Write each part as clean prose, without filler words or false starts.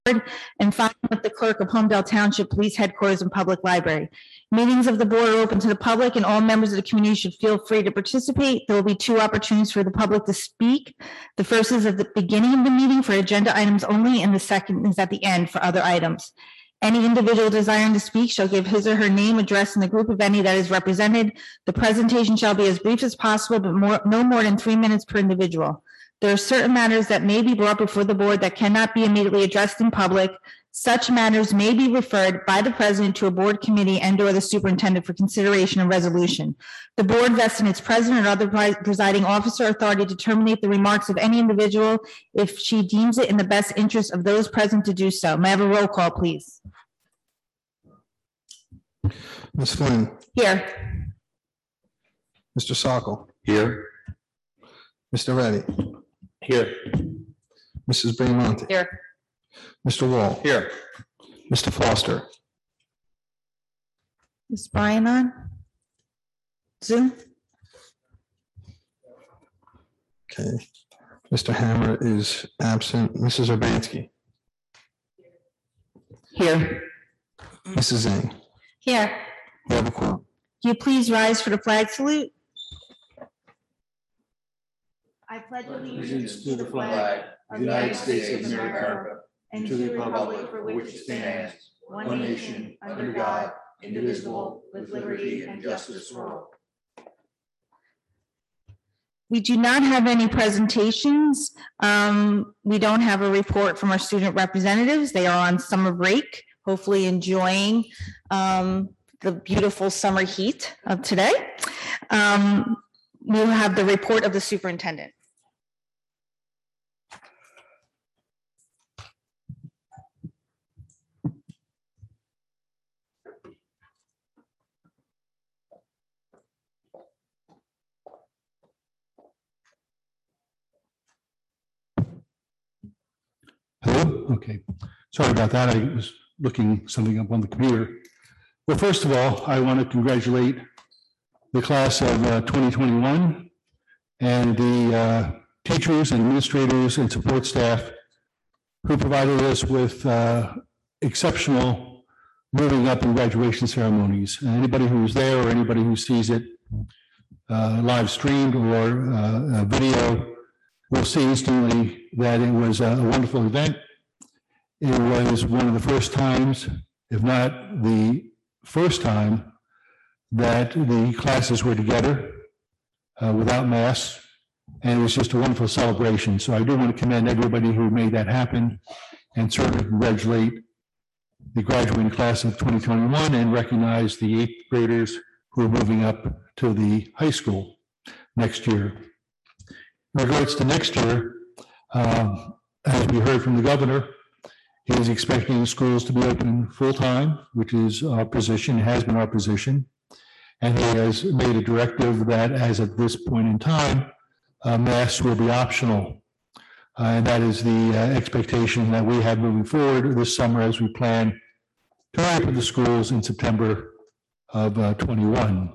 and filing with the clerk of Homedale Township Police Headquarters and Public Library. Meetings of the board are open to the public, and all members of the community should feel free to participate. There will be 2 opportunities for the public to speak. The first is at the beginning of the meeting for agenda items only, and the second is at the end for other items. Any individual desiring to speak shall give his or her name, address, and the group of any that is represented. The presentation shall be as brief as possible, but no more than 3 minutes per individual. There are certain matters that may be brought before the board that cannot be immediately addressed in public. Such matters may be referred by the president to a board committee and/or the superintendent for consideration and resolution. The board vests in its president or other presiding officer authority to terminate the remarks of any individual if she deems it in the best interest of those present to do so. May I have a roll call, please? Ms. Flynn. Here. Mr. Sokol. Here. Mr. Reddy. Here. Mrs. Bramonte. Here. Mr. Wall. Here. Mr. Foster. Is Brian on Zoom? Okay. Mr. Hammer is absent. Mrs. Urbanski. Here. Mrs. Zhang. Here. You have a quorum. Can you please rise for the flag salute? I pledge allegiance to the flag of the United States of America and to the republic for which it stands, one nation, under God, indivisible, with liberty and justice for all. We do not have any presentations. We don't have a report from our student representatives. They are on summer break, hopefully enjoying the beautiful summer heat of today. We'll have the report of the superintendent. Hello? Okay. Sorry about that. I was looking something up on the computer. Well, first of all, I want to congratulate the class of 2021 and the teachers and administrators and support staff who provided us with exceptional moving up and graduation ceremonies. And anybody who was there or anybody who sees it live streamed or video will see instantly that it was a wonderful event. It was one of the first times, if not the first time, that the classes were together without masks, and it was just a wonderful celebration. So I do want to commend everybody who made that happen, and certainly congratulate the graduating class of 2021 and recognize the 8th graders who are moving up to the high school next year. In regards to next year, as we heard from the governor, he is expecting the schools to be open full-time, which is our position, has been our position. And he has made a directive that as at this point in time, masks will be optional. And that is the expectation that we have moving forward this summer as we plan to open the schools in September of 21.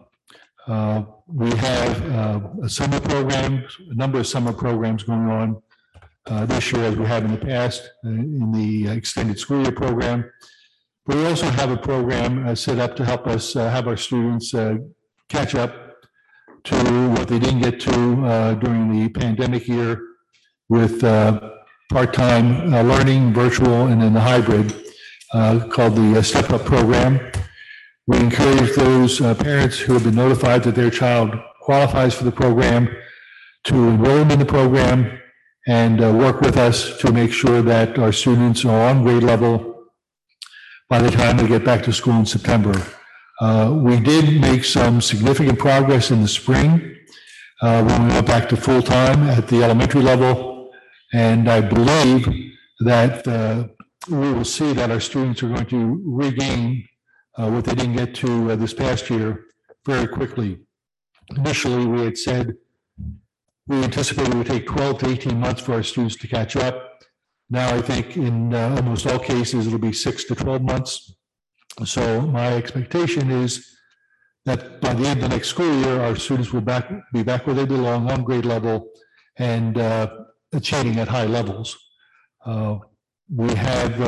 We have a summer program, a number of summer programs going on this year as we have in the past in the extended school year program. But we also have a program set up to help us have our students catch up to what they didn't get to during the pandemic year with part-time learning, virtual, and then the hybrid called the Step Up program. We encourage those parents who have been notified that their child qualifies for the program to enroll them in the program and work with us to make sure that our students are on grade level by the time they get back to school in September. We did make some significant progress in the spring when we went back to full-time at the elementary level, and I believe that we will see that our students are going to regain what they didn't get to this past year very quickly. Initially, we had said we anticipated it would take 12 to 18 months for our students to catch up. Now I think in almost all cases, it'll be 6 to 12 months. So my expectation is that by the end of the next school year, our students will be back where they belong on grade level and achieving at high levels. We have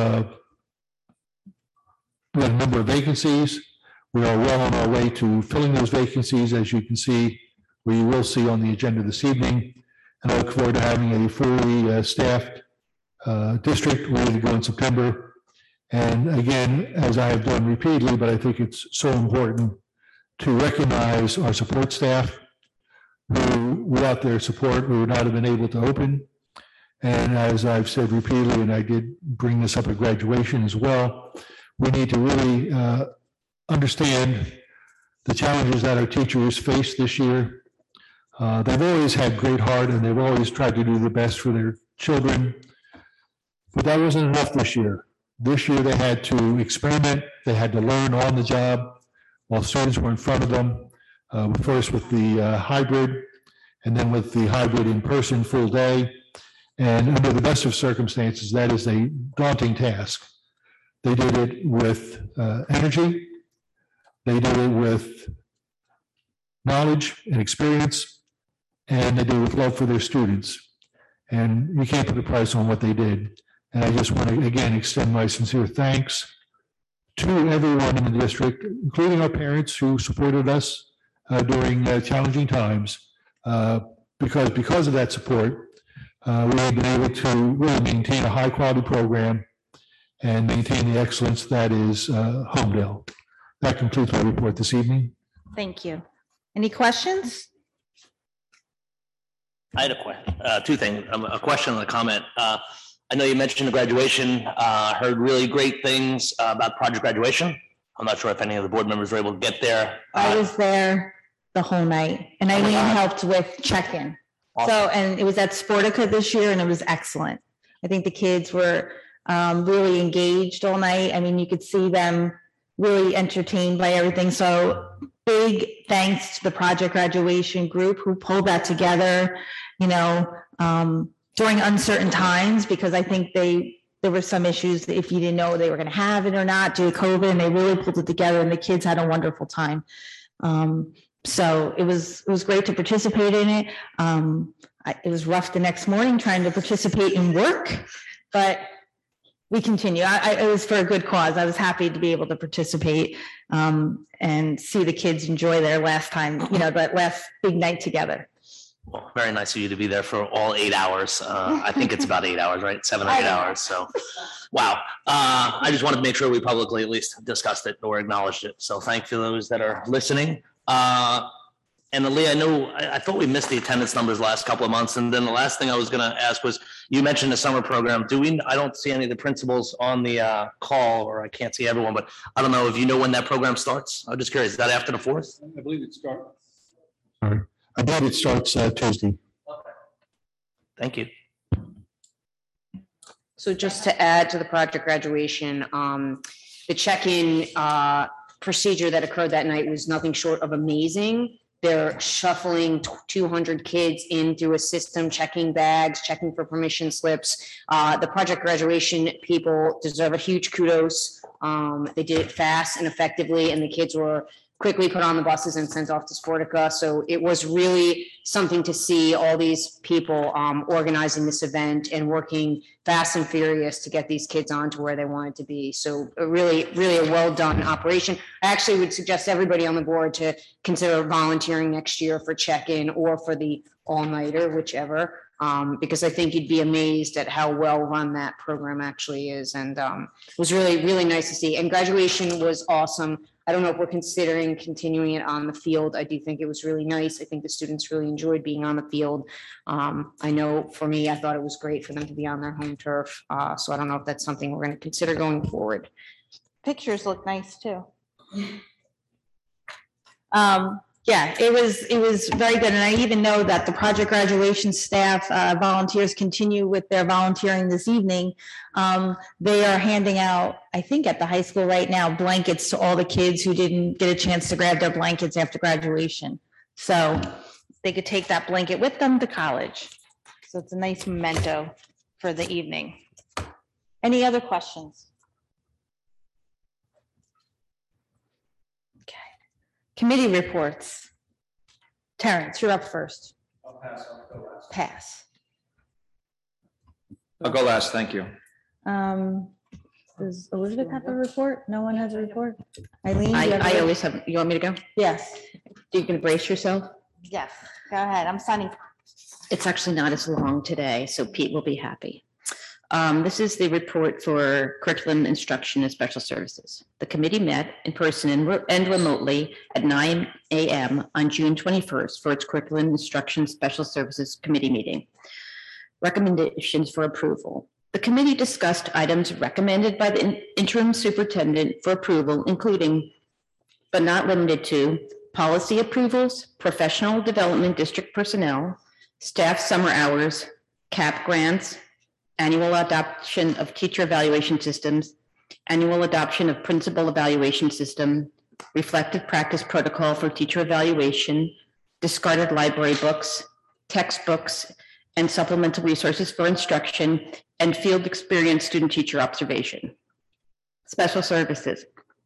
a number of vacancies. We are well on our way to filling those vacancies, as you can see, or you will see on the agenda this evening. And I look forward to having a fully staffed district ready to go in September. And again, as I have done repeatedly, but I think it's so important to recognize our support staff who, without their support, we would not have been able to open. And as I've said repeatedly, and I did bring this up at graduation as well, we need to really understand the challenges that our teachers face this year. They've always had great heart and they've always tried to do the best for their children. But that wasn't enough this year. This year they had to experiment, they had to learn on the job while students were in front of them. First with the hybrid and then with the hybrid in-person full day. And under the best of circumstances, that is a daunting task. They did it with energy. They did it with knowledge and experience, and they did it with love for their students. And you can't put a price on what they did. And I just want to, again, extend my sincere thanks to everyone in the district, including our parents who supported us during challenging times. Because of that support, we have been able to really maintain a high-quality program and maintain the excellence that is Homedale. That concludes my report this evening. Thank you. Any questions? I had a question, two things, a question and a comment. I know you mentioned the graduation, heard really great things about Project Graduation. I'm not sure if any of the board members were able to get there. I was there the whole night and Eileen helped with check-in. So, and it was at Sportica this year and it was excellent. I think the kids were really engaged all night. I mean, you could see them really entertained by everything. So big thanks to the Project Graduation group who pulled that together, during uncertain times, because I think there were some issues if you didn't know they were going to have it or not due to COVID, and they really pulled it together and the kids had a wonderful time. So it was great to participate in it. It was rough the next morning trying to participate in work, but we continue. It was for a good cause. I was happy to be able to participate and see the kids enjoy their last time, that last big night together. Well, very nice of you to be there for all 8 hours. I think it's about 8 hours, right? 7 or 8 hours. So, wow. I just wanted to make sure we publicly at least discussed it or acknowledged it. So thank you to those that are listening. And Ali, I thought we missed the attendance numbers last couple of months. And then the last thing I was going to ask was, you mentioned the summer program. I don't see any of the principals on the call, or I can't see everyone, but I don't know if you know when that program starts. I'm just curious, is that after the 4th? I believe it starts. Sorry. I believe it starts Tuesday. Thank you. So just to add to the Project Graduation, the check-in procedure that occurred that night was nothing short of amazing. They're shuffling 200 kids in through a system, checking bags, checking for permission slips. The Project Graduation people deserve a huge kudos. They did it fast and effectively, and the kids were quickly put on the buses and sent off to Sportica. So it was really something to see all these people organizing this event and working fast and furious to get these kids on to where they wanted to be. So really a well done operation. I actually would suggest everybody on the board to consider volunteering next year for check-in or for the all-nighter, whichever, because I think you'd be amazed at how well run that program actually is. And it was really nice to see. And graduation was awesome. I don't know if we're considering continuing it on the field. I do think it was really nice. I think the students really enjoyed being on the field. I know for me, I thought it was great for them to be on their home turf. So I don't know if that's something we're going to consider going forward. Pictures look nice too. Yeah, it was very good. And I even know that the Project Graduation staff volunteers continue with their volunteering this evening. They are handing out, I think at the high school right now, blankets to all the kids who didn't get a chance to grab their blankets after graduation. So they could take that blanket with them to college. So it's a nice memento for the evening. Any other questions? Committee reports. Terrence, you're up first. I'll pass. Pass. I'll go last. Thank you. Does Elizabeth have a report? No one has a report? Eileen? do you have a- I always have, you want me to go? Yes, You can brace yourself. yes, go ahead. I'm signing. It's actually not as long today, so Pete will be happy. This is the report for curriculum instruction and special services. The committee met in person and remotely at 9 a.m. on June 21st for its curriculum instruction special services committee meeting. Recommendations for approval. The committee discussed items recommended by the interim superintendent for approval, including, but not limited to, policy approvals, professional development district personnel, staff summer hours, CAP grants, annual adoption of teacher evaluation systems, annual adoption of principal evaluation system, reflective practice protocol for teacher evaluation, discarded library books, textbooks, and supplemental resources for instruction, and field experience student-teacher observation. Special services.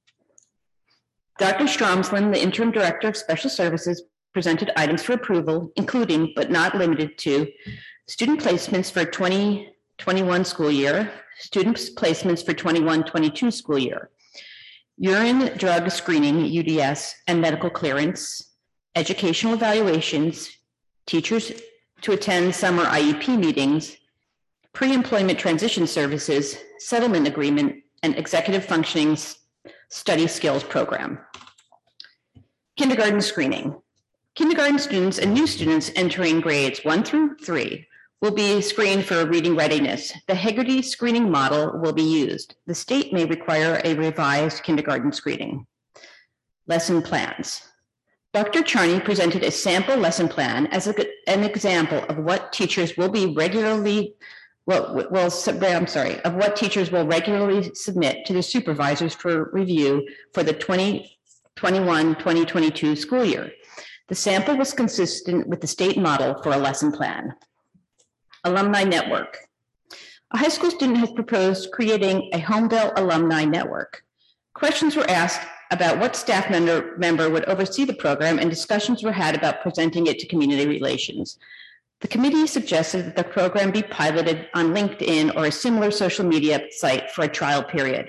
Dr. Stromsland, the interim director of special services, presented items for approval, including but not limited to student placements for 2021 school year, student placements for 21-22 school year, urine drug screening, UDS, and medical clearance, educational evaluations, teachers to attend summer IEP meetings, pre-employment transition services, settlement agreement, and executive functioning study skills program. Kindergarten screening. Kindergarten students and new students entering grades 1 through 3 will be screened for reading readiness. The Hegarty screening model will be used. The state may require a revised kindergarten screening. Lesson plans. Dr. Charney presented a sample lesson plan as an example of what teachers will be regularly of what teachers will regularly submit to the supervisors for review for the 2021-2022 school year. The sample was consistent with the state model for a lesson plan. Alumni network. A high school student has proposed creating a Homedale alumni network. Questions were asked about what staff member would oversee the program, and discussions were had about presenting it to community relations. The committee suggested that the program be piloted on LinkedIn or a similar social media site for a trial period.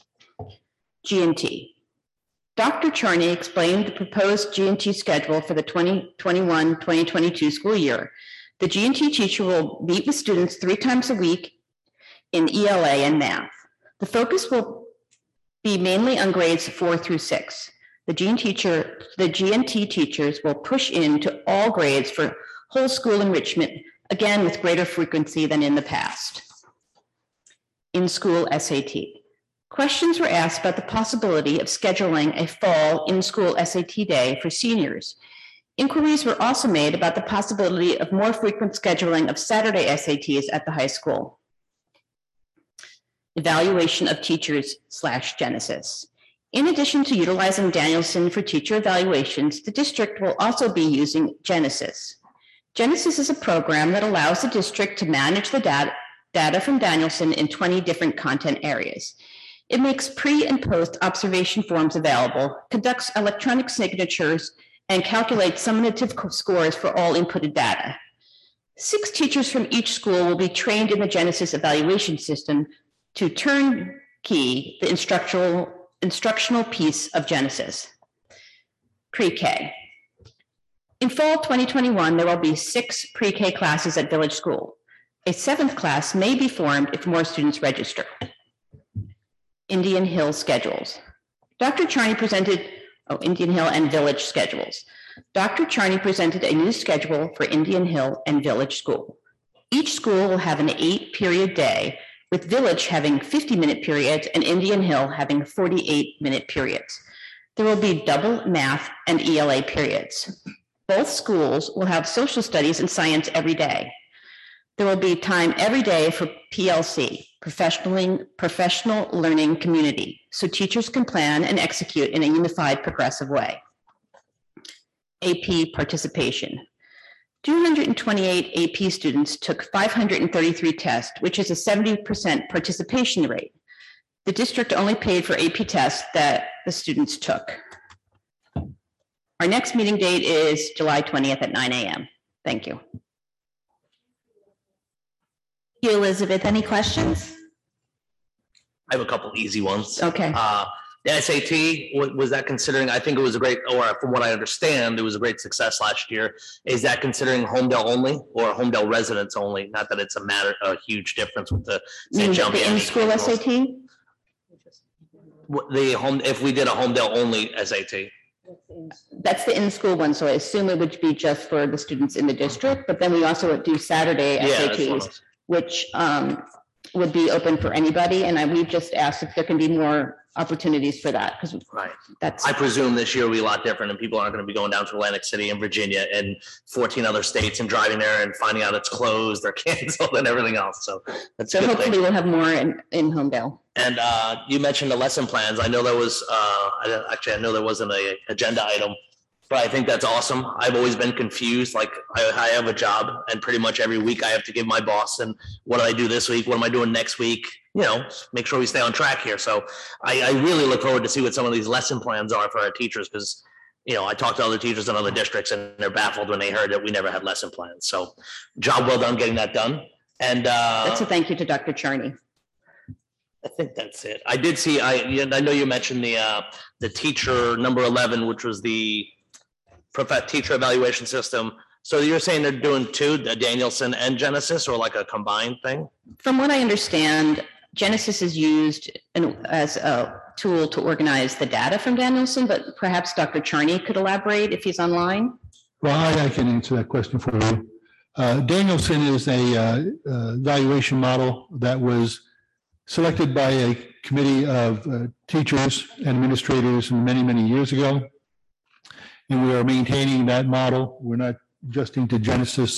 G&T. Dr. Charney explained the proposed G&T schedule for the 2021-2022 school year. The G&T teacher will meet with students 3 times a week in ELA and math. The focus will be mainly on grades 4 through 6. The G&T teachers will push into all grades for whole school enrichment, again with greater frequency than in the past. In-school SAT. Questions were asked about the possibility of scheduling a fall in-school SAT day for seniors. Inquiries were also made about the possibility of more frequent scheduling of Saturday SATs at the high school. Evaluation of teachers / Genesis. In addition to utilizing Danielson for teacher evaluations, the district will also be using Genesis. Genesis is a program that allows the district to manage the data from Danielson in 20 different content areas. It makes pre and post observation forms available, conducts electronic signatures, and calculates summative scores for all inputted data. 6 teachers from each school will be trained in the Genesis evaluation system to turnkey the instructional piece of Genesis. Pre-K. In fall 2021, there will be 6 pre-K classes at Village School. A 7th class may be formed if more students register. Indian Hill schedules. Dr. Charney presented, Indian Hill and Village schedules. Dr. Charney presented a new schedule for Indian Hill and Village School. Each school will have an 8-period day, with Village having 50-minute periods and Indian Hill having 48-minute periods. There will be double math and ELA periods. Both schools will have social studies and science every day. There will be time every day for PLC, professional learning community, so teachers can plan and execute in a unified, progressive way. AP participation. 228 AP students took 533 tests, which is a 70% participation rate. The district only paid for AP tests that the students took. Our next meeting date is July 20th at 9 a.m. Thank you. Thank you, Elizabeth. Any questions? I have a couple easy ones. Okay. The SAT, was that considering, I think it was a great, or from what I understand, it was a great success last year. Is that considering Homedale only or Homedale residents only? Not that it's a huge difference with the St. John The Vianney in-school schools. SAT? If we did a Homedale only SAT. That's the in-school one, so I assume it would be just for the students in the district, but then we also do Saturday Yeah, that's what SATs, which would be open for anybody, and we've just asked if there can be more opportunities for that, because Right. that's, I presume this year will be a lot different and people aren't going to be going down to Atlantic City and Virginia and 14 other states and driving there and finding out it's closed or canceled and everything else. So that's a so good hopefully thing. we'll have more in Homedale. And you mentioned the lesson plans. I know there was, I know there wasn't a agenda item, but I think that's awesome. I've always been confused. Like I have a job and pretty much every week I have to give my boss and what did I do this week? What am I doing next week? You know, make sure we stay on track here. So I really look forward to see what some of these lesson plans are for our teachers because, you know, I talked to other teachers in other districts and they're baffled when they heard that we never had lesson plans. So job well done getting that done. And That's a thank you to Dr. Charney. I think that's it. I did see, I know you mentioned the teacher number 11, which was the teacher evaluation system. So you're saying they're doing two, the Danielson and Genesis, or like a combined thing? From what I understand, Genesis is used as a tool to organize the data from Danielson, but perhaps Dr. Charney could elaborate if he's online. Well, I can answer that question for you. Danielson is a evaluation model that was selected by a committee of teachers and administrators many, many years ago. And we are maintaining that model. We're not adjusting to Genesis,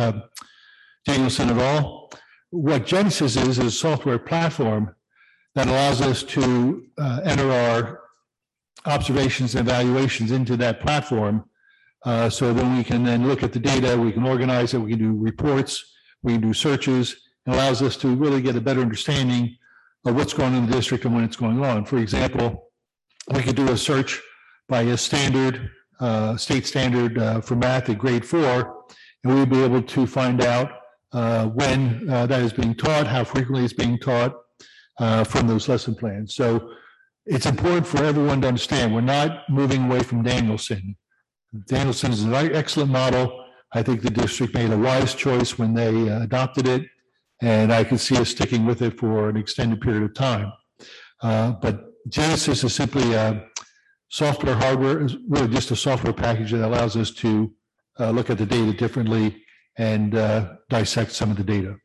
Danielson at all. What Genesis is a software platform that allows us to enter our observations and evaluations into that platform. So then we can then look at the data, we can organize it, we can do reports, we can do searches. It allows us to really get a better understanding of what's going on in the district and when it's going on. For example, we could do a search by a standard, state standard for math at grade 4, and we'll be able to find out when that is being taught, how frequently it's being taught from those lesson plans. So it's important for everyone to understand we're not moving away from Danielson. Danielson is an excellent model. I think the district made a wise choice when they adopted it, and I can see us sticking with it for an extended period of time. But Genesis is simply a software hardware, is really just a software package that allows us to look at the data differently and dissect some of the data.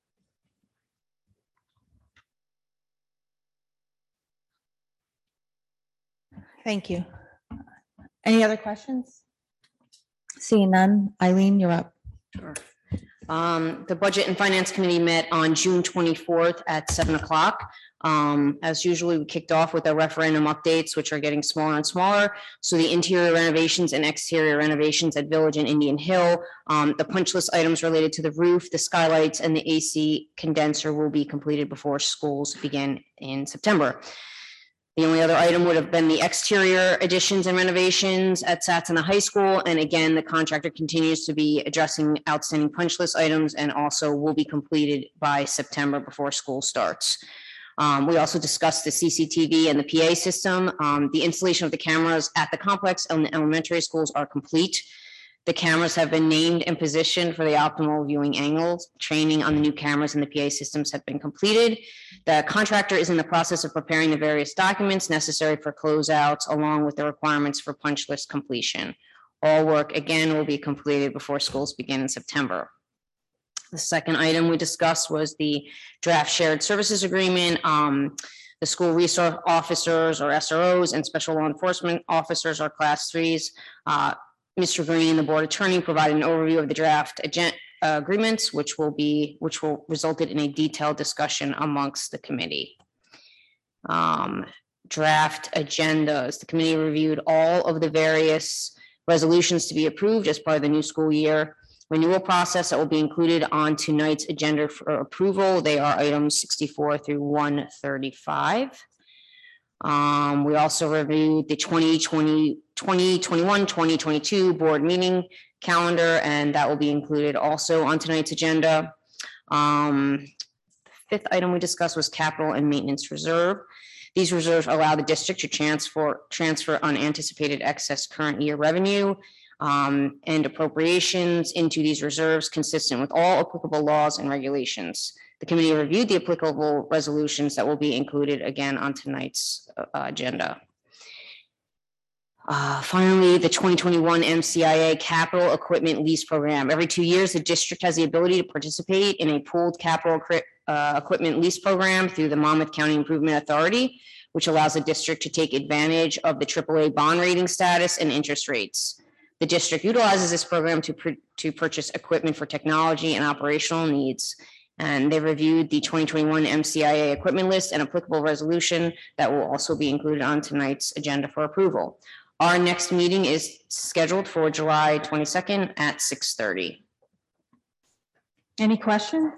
Thank you. Any other questions? Seeing none, Eileen, you're up. Sure. The Budget and Finance Committee met on June 24th at 7 o'clock. As usually, we kicked off with our referendum updates, which are getting smaller and smaller. So the interior renovations and exterior renovations at Village and Indian Hill, the punch list items related to the roof, the skylights, and the AC condenser will be completed before schools begin in September. The only other item would have been the exterior additions and renovations at Satsana High School. And again, the contractor continues to be addressing outstanding punch list items and also will be completed by September before school starts. We also discussed the CCTV and the PA system. The installation of the cameras at the complex and the elementary schools are complete. The cameras have been named and positioned for the optimal viewing angles. Training on the new cameras and the PA systems have been completed. The contractor is in the process of preparing the various documents necessary for closeouts, along with the requirements for punch list completion. All work, again, will be completed before schools begin in September. The second item we discussed was the draft shared services agreement. The school resource officers or SROs and special law enforcement officers are class 3s. Mr. Green, the board attorney, provided an overview of the draft agreements, which will result in a detailed discussion amongst the committee. Draft agendas. The committee reviewed all of the various resolutions to be approved as part of the new school year renewal process that will be included on tonight's agenda for approval. They are items 64 through 135. We also reviewed the 2021-2022 board meeting calendar, and that will be included also on tonight's agenda. fifth item we discussed was capital and maintenance reserve. These reserves allow the district to transfer unanticipated excess current year revenue and appropriations into these reserves consistent with all applicable laws and regulations. The committee reviewed the applicable resolutions that will be included again on tonight's agenda. Finally, the 2021 MCIA Capital Equipment Lease Program. Every 2 years, the district has the ability to participate in a pooled capital equipment lease program through the Monmouth County Improvement Authority, which allows the district to take advantage of the AAA bond rating status and interest rates. The district utilizes this program to purchase equipment for technology and operational needs. And they reviewed the 2021 MCIA equipment list and applicable resolution that will also be included on tonight's agenda for approval. Our next meeting is scheduled for July 22nd at 6:30. Any questions?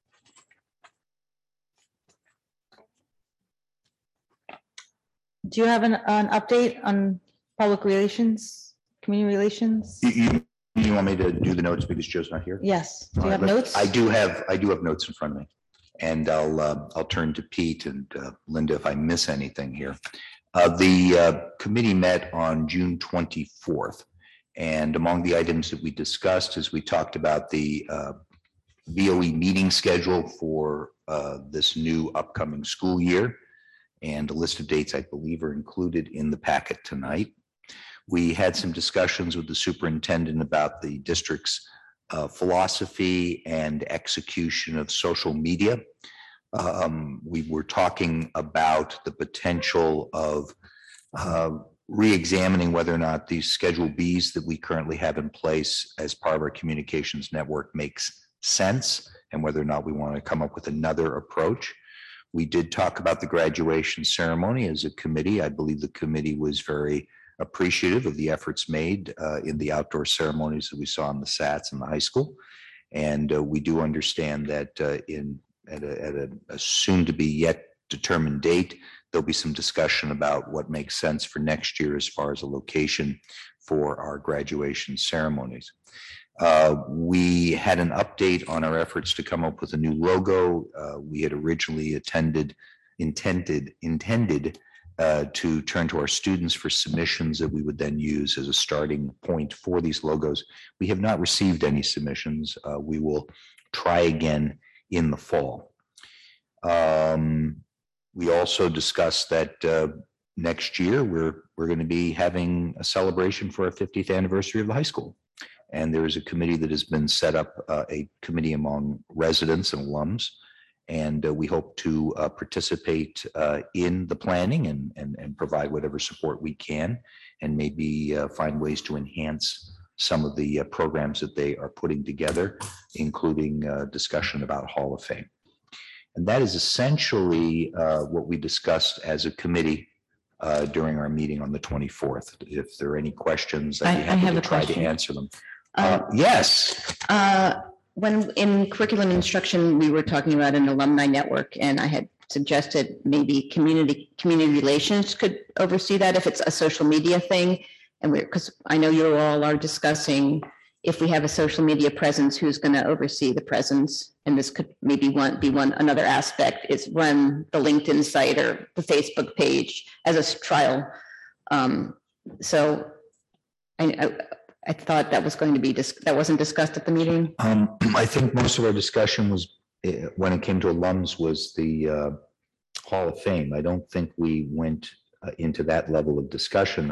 Do you have an update on public relations, community relations? You want me to do the notes because Joe's not here? Yes. Do you All have right, notes? I do have notes in front of me. And I'll turn to Pete and Linda if I miss anything here. The committee met on June 24th. And among the items that we discussed is we talked about the VOE meeting schedule for this new upcoming school year. And a list of dates, I believe, are included in the packet tonight. We had some discussions with the superintendent about the district's philosophy and execution of social media. We were talking about the potential of re-examining whether or not these Schedule Bs that we currently have in place as part of our communications network makes sense, and whether or not we want to come up with another approach. We did talk about the graduation ceremony as a committee. I believe the committee was very appreciative of the efforts made in the outdoor ceremonies that we saw in the SATs and the high school. And we do understand that at a soon to be yet determined date, there'll be some discussion about what makes sense for next year as far as a location for our graduation ceremonies. We had an update on our efforts to come up with a new logo. We had originally intended to turn to our students for submissions that we would then use as a starting point for these logos. We have not received any submissions. We will try again in the fall. We also discussed that next year we're going to be having a celebration for our 50th anniversary of the high school. And there is a committee that has been set up, a committee among residents and alums. And we hope to participate in the planning and provide whatever support we can, and maybe find ways to enhance some of the programs that they are putting together, including discussion about Hall of Fame. And that is essentially what we discussed as a committee during our meeting on the 24th. If there are any questions, I'd be happy to try to answer them. Yes. When in curriculum instruction, we were talking about an alumni network, and I had suggested maybe community relations could oversee that if it's a social media thing. And because I know you all are discussing if we have a social media presence, who's going to oversee the presence. And this could maybe another aspect is run the LinkedIn site or the Facebook page as a trial. So I thought that was going to be, that wasn't discussed at the meeting. I think most of our discussion was, when it came to alums, was the Hall of Fame. I don't think we went into that level of discussion.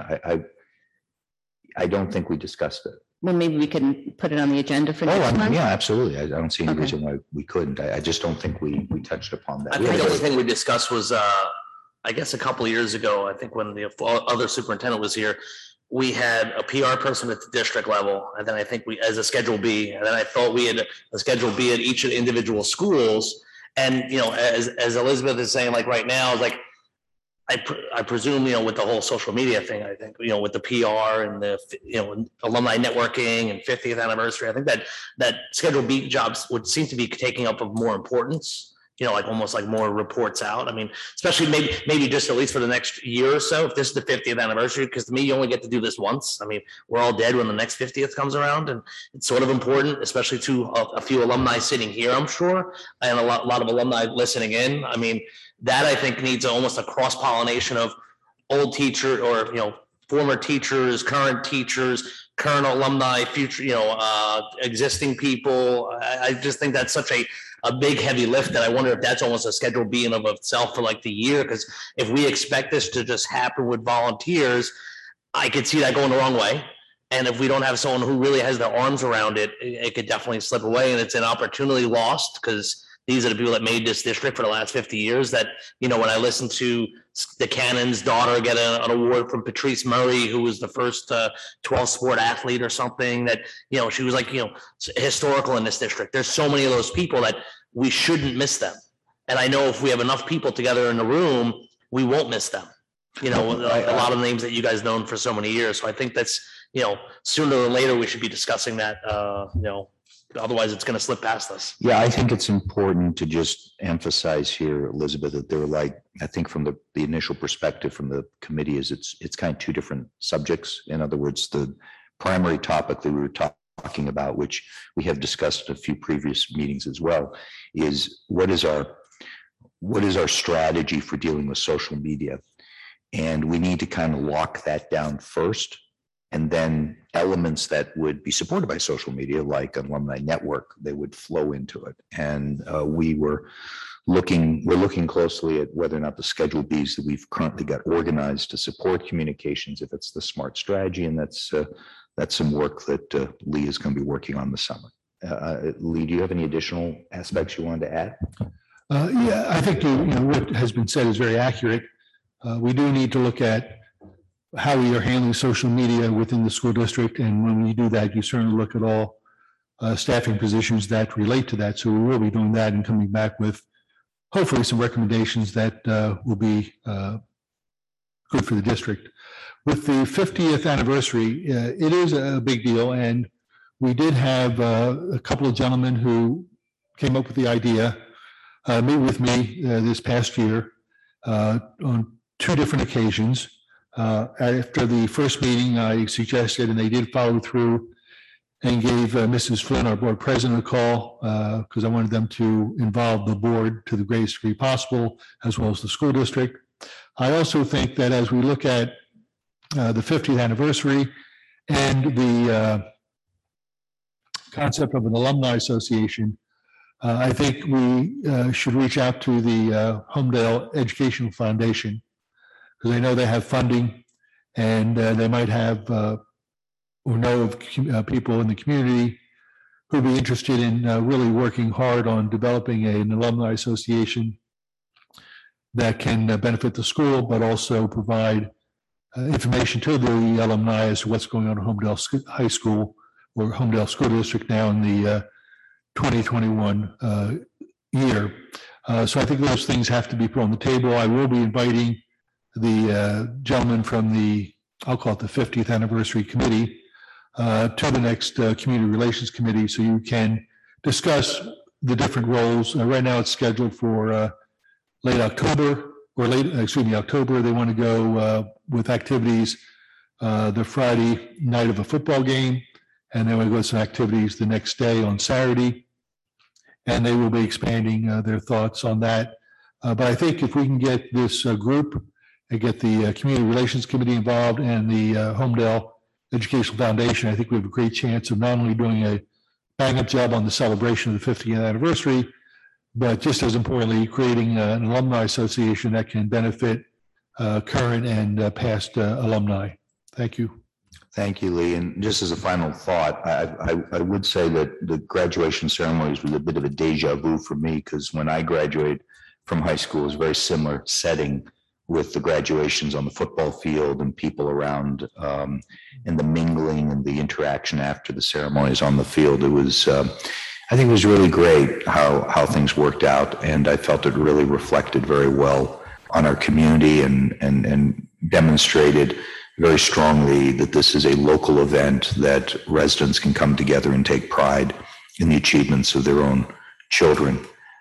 I don't think we discussed it. Well, maybe we can put it on the agenda for next month. Yeah, absolutely. I don't see any Okay. reason why we couldn't. I just don't think we touched upon that. I think the only thing we discussed was, I guess a couple of years ago, I think when the other superintendent was here, we had a PR person at the district level, and then I think we, as a Schedule B, and then I thought we had a Schedule B at each of the individual schools. And, you know, as Elizabeth is saying, like right now, like, I presume, you know, with the whole social media thing, I think, you know, with the PR and the, you know, alumni networking and 50th anniversary, I think that Schedule B jobs would seem to be taking up of more importance, like almost like more reports out. I mean, especially maybe just at least for the next year or so, if this is the 50th anniversary, because to me, you only get to do this once. I mean, we're all dead when the next 50th comes around, and it's sort of important, especially to a few alumni sitting here, I'm sure, and a lot of alumni listening in. I mean, that I think needs almost a cross-pollination of old teacher or, former teachers, current alumni, future, existing people. I just think that's such a big heavy lift that I wonder if that's almost a Schedule B in of itself for like the year, because if we expect this to just happen with volunteers, I could see that going the wrong way. And if we don't have someone who really has their arms around it, it could definitely slip away, and it's an opportunity lost, because these are the people that made this district for the last 50 years that, when I listened to the Cannon's daughter get an award from Patrice Murray, who was the first 12 sport athlete or something, that, she was like, historical in this district. There's so many of those people that we shouldn't miss them. And I know if we have enough people together in the room, we won't miss them. A lot of names that you guys known for so many years. So I think that's, sooner or later, we should be discussing that, otherwise it's going to slip past us. Yeah, I think it's important to just emphasize here, Elizabeth, that they're I think from the initial perspective from the committee is it's kind of two different subjects. In other words, the primary topic that we were talking about, which we have discussed at a few previous meetings as well, is what is our strategy for dealing with social media? And we need to kind of lock that down first. And then elements that would be supported by social media, like an alumni network, they would flow into it. And we're looking closely at whether or not the Schedule Bs that we've currently got organized to support communications, if it's the SMART strategy, and that's some work that Lee is going to be working on this summer. Lee, do you have any additional aspects you wanted to add? Yeah, I think what has been said is very accurate. We do need to look at how we are handling social media within the school district. And when we do that, you certainly look at all staffing positions that relate to that. So we will be doing that and coming back with hopefully some recommendations that will be good for the district. With the 50th anniversary, it is a big deal. And we did have a couple of gentlemen who came up with the idea, meet with me this past year on two different occasions. After the first meeting, I suggested, and they did follow through, and gave Mrs. Flynn, our board president, a call because I wanted them to involve the board to the greatest degree possible, as well as the school district. I also think that as we look at the 50th anniversary and the concept of an alumni association, I think we should reach out to the Homedale Educational Foundation, because I know they have funding, and they might have or know of people in the community who'd be interested in really working hard on developing an alumni association that can benefit the school, but also provide information to the alumni as to what's going on at Homedale High School or Homedale School District now in the 2021 year. So I think those things have to be put on the table. I will be inviting the gentleman from the, I'll call it the 50th anniversary committee, to the next community relations committee, so you can discuss the different roles. Right now it's scheduled for late October or October. They want to go with activities the Friday night of a football game, and then we go to some activities the next day on Saturday, and they will be expanding their thoughts on that. But I think if we can get this group and get the Community Relations Committee involved and the Homedale Educational Foundation, I think we have a great chance of not only doing a bang-up job on the celebration of the 50th anniversary, but just as importantly, creating an alumni association that can benefit current and past alumni. Thank you. Thank you, Lee. And just as a final thought, I would say that the graduation ceremonies was a bit of a deja vu for me, because when I graduated from high school, it was a very similar setting with the graduations on the football field and people around, and the mingling and the interaction after the ceremonies on the field. It was, I think it was really great how things worked out, and I felt it really reflected very well on our community and demonstrated very strongly that this is a local event that residents can come together and take pride in the achievements of their own children.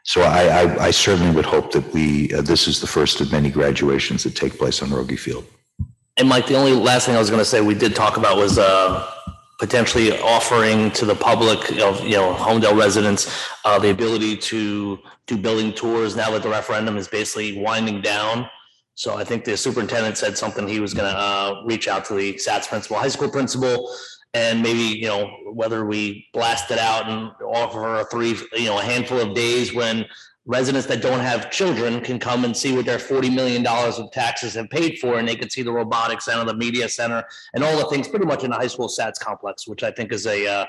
So I certainly would hope that this is the first of many graduations that take place on Rogie Field. And Mike, the only last thing I was going to say we did talk about was potentially offering to the public of, Homedale residents, the ability to do building tours now that the referendum is basically winding down. So I think the superintendent said something, he was going to reach out to the SATS principal, high school principal, and maybe, whether we blast it out and offer a handful of days when residents that don't have children can come and see what their $40 million of taxes have paid for, and they can see the robotics center, the media center, and all the things pretty much in the high school SATS complex, which I think is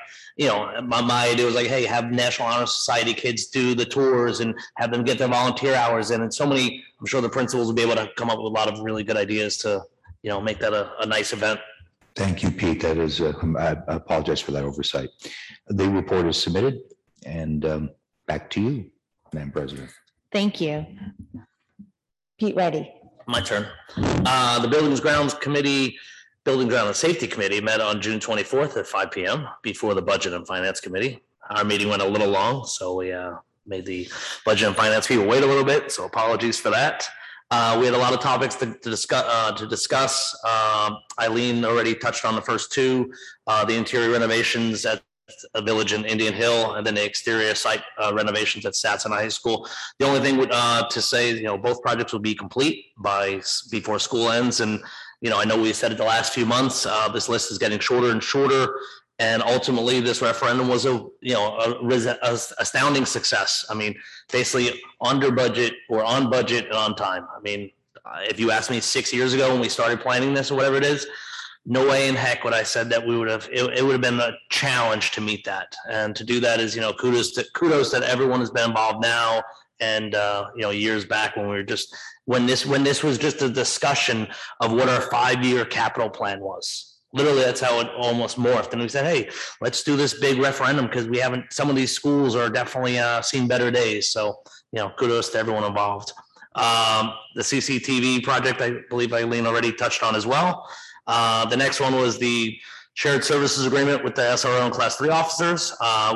my idea was like, hey, have National Honor Society kids do the tours and have them get their volunteer hours in. And so many, I'm sure the principals will be able to come up with a lot of really good ideas to, make that a nice event. Thank you, Pete. That is, I apologize for that oversight. The report is submitted, and back to you, Madam President. Thank you. Pete Reddy. My turn. The Buildings Grounds Committee, Building Ground and Safety Committee met on June 24th at 5 p.m. before the Budget and Finance Committee. Our meeting went a little long, so we made the Budget and Finance people wait a little bit, so apologies for that. We had a lot of topics to discuss. Eileen already touched on the first two, the interior renovations at a village in Indian Hill, and then the exterior site renovations at Satson High School. The only thing to say is, both projects will be complete before school ends. And, I know we said it the last few months, this list is getting shorter and shorter. And ultimately this referendum was a astounding success. I mean, basically under budget or on budget and on time. I mean, if you asked me 6 years ago when we started planning this or whatever it is, no way in heck would I said that we would have, it would have been a challenge to meet that. And to do that is, kudos that everyone has been involved now. And, years back when we were just, when this was just a discussion of what our 5-year capital plan was. Literally, that's how it almost morphed. And we said, hey, let's do this big referendum because some of these schools are definitely seen better days. So, kudos to everyone involved. The CCTV project, I believe Eileen already touched on as well. The next one was the shared services agreement with the SRO and Class 3 officers.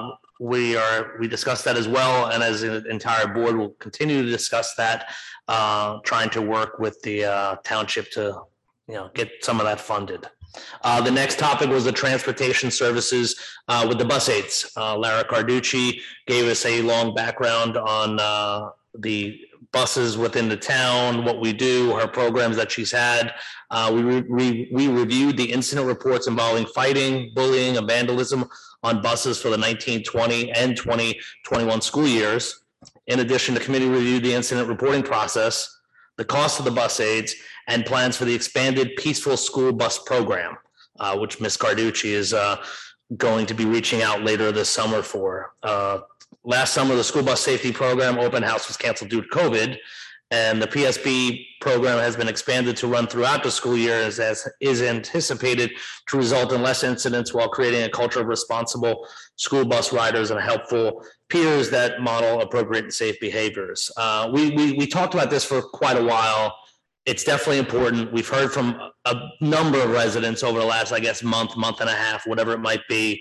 We discussed that as well, and as an entire board, we'll continue to discuss that, trying to work with the township to, get some of that funded. The next topic was the transportation services with the bus aides. Lara Carducci gave us a long background on the buses within the town, what we do, her programs that she's had. We reviewed the incident reports involving fighting, bullying, and vandalism on buses for the 1920 and 2021 school years. In addition, the committee reviewed the incident reporting process, the cost of the bus aides, and plans for the expanded Peaceful School Bus Program, which Ms. Carducci is going to be reaching out later this summer for. Last summer, the school bus safety program open house was canceled due to COVID, and the PSB program has been expanded to run throughout the school year as is anticipated to result in less incidents while creating a culture of responsible school bus riders and helpful peers that model appropriate and safe behaviors. We talked about this for quite a while. It's definitely important. We've heard from a number of residents over the last, month and a half, whatever it might be.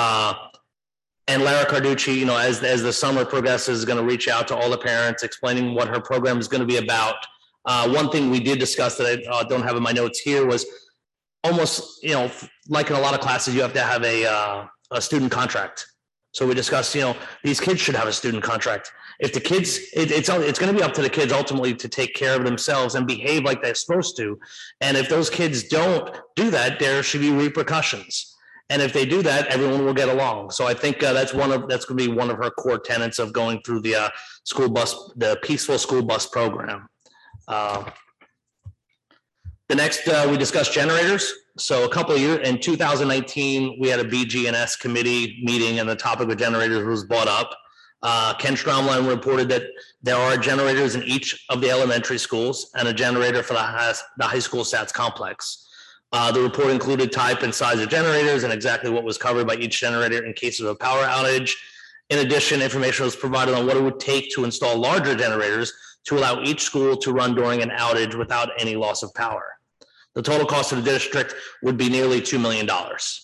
And Lara Carducci, as the summer progresses, is going to reach out to all the parents, explaining what her program is going to be about. One thing we did discuss that I don't have in my notes here was almost, like in a lot of classes, you have to have a student contract. So we discussed, these kids should have a student contract. If the kids, it's going to be up to the kids ultimately to take care of themselves and behave like they're supposed to. And if those kids don't do that, there should be repercussions. And if they do that, everyone will get along. So I think that's going to be one of her core tenets of going through the Peaceful School Bus Program. The next, we discussed generators. So a couple of years, in 2019, we had a BG&S committee meeting and the topic of generators was brought up. Ken Stromline reported that there are generators in each of the elementary schools and a generator for the high school SATS complex. The report included type and size of generators and exactly what was covered by each generator in case of a power outage. In addition, information was provided on what it would take to install larger generators to allow each school to run during an outage without any loss of power. The total cost of the district would be nearly $2 million.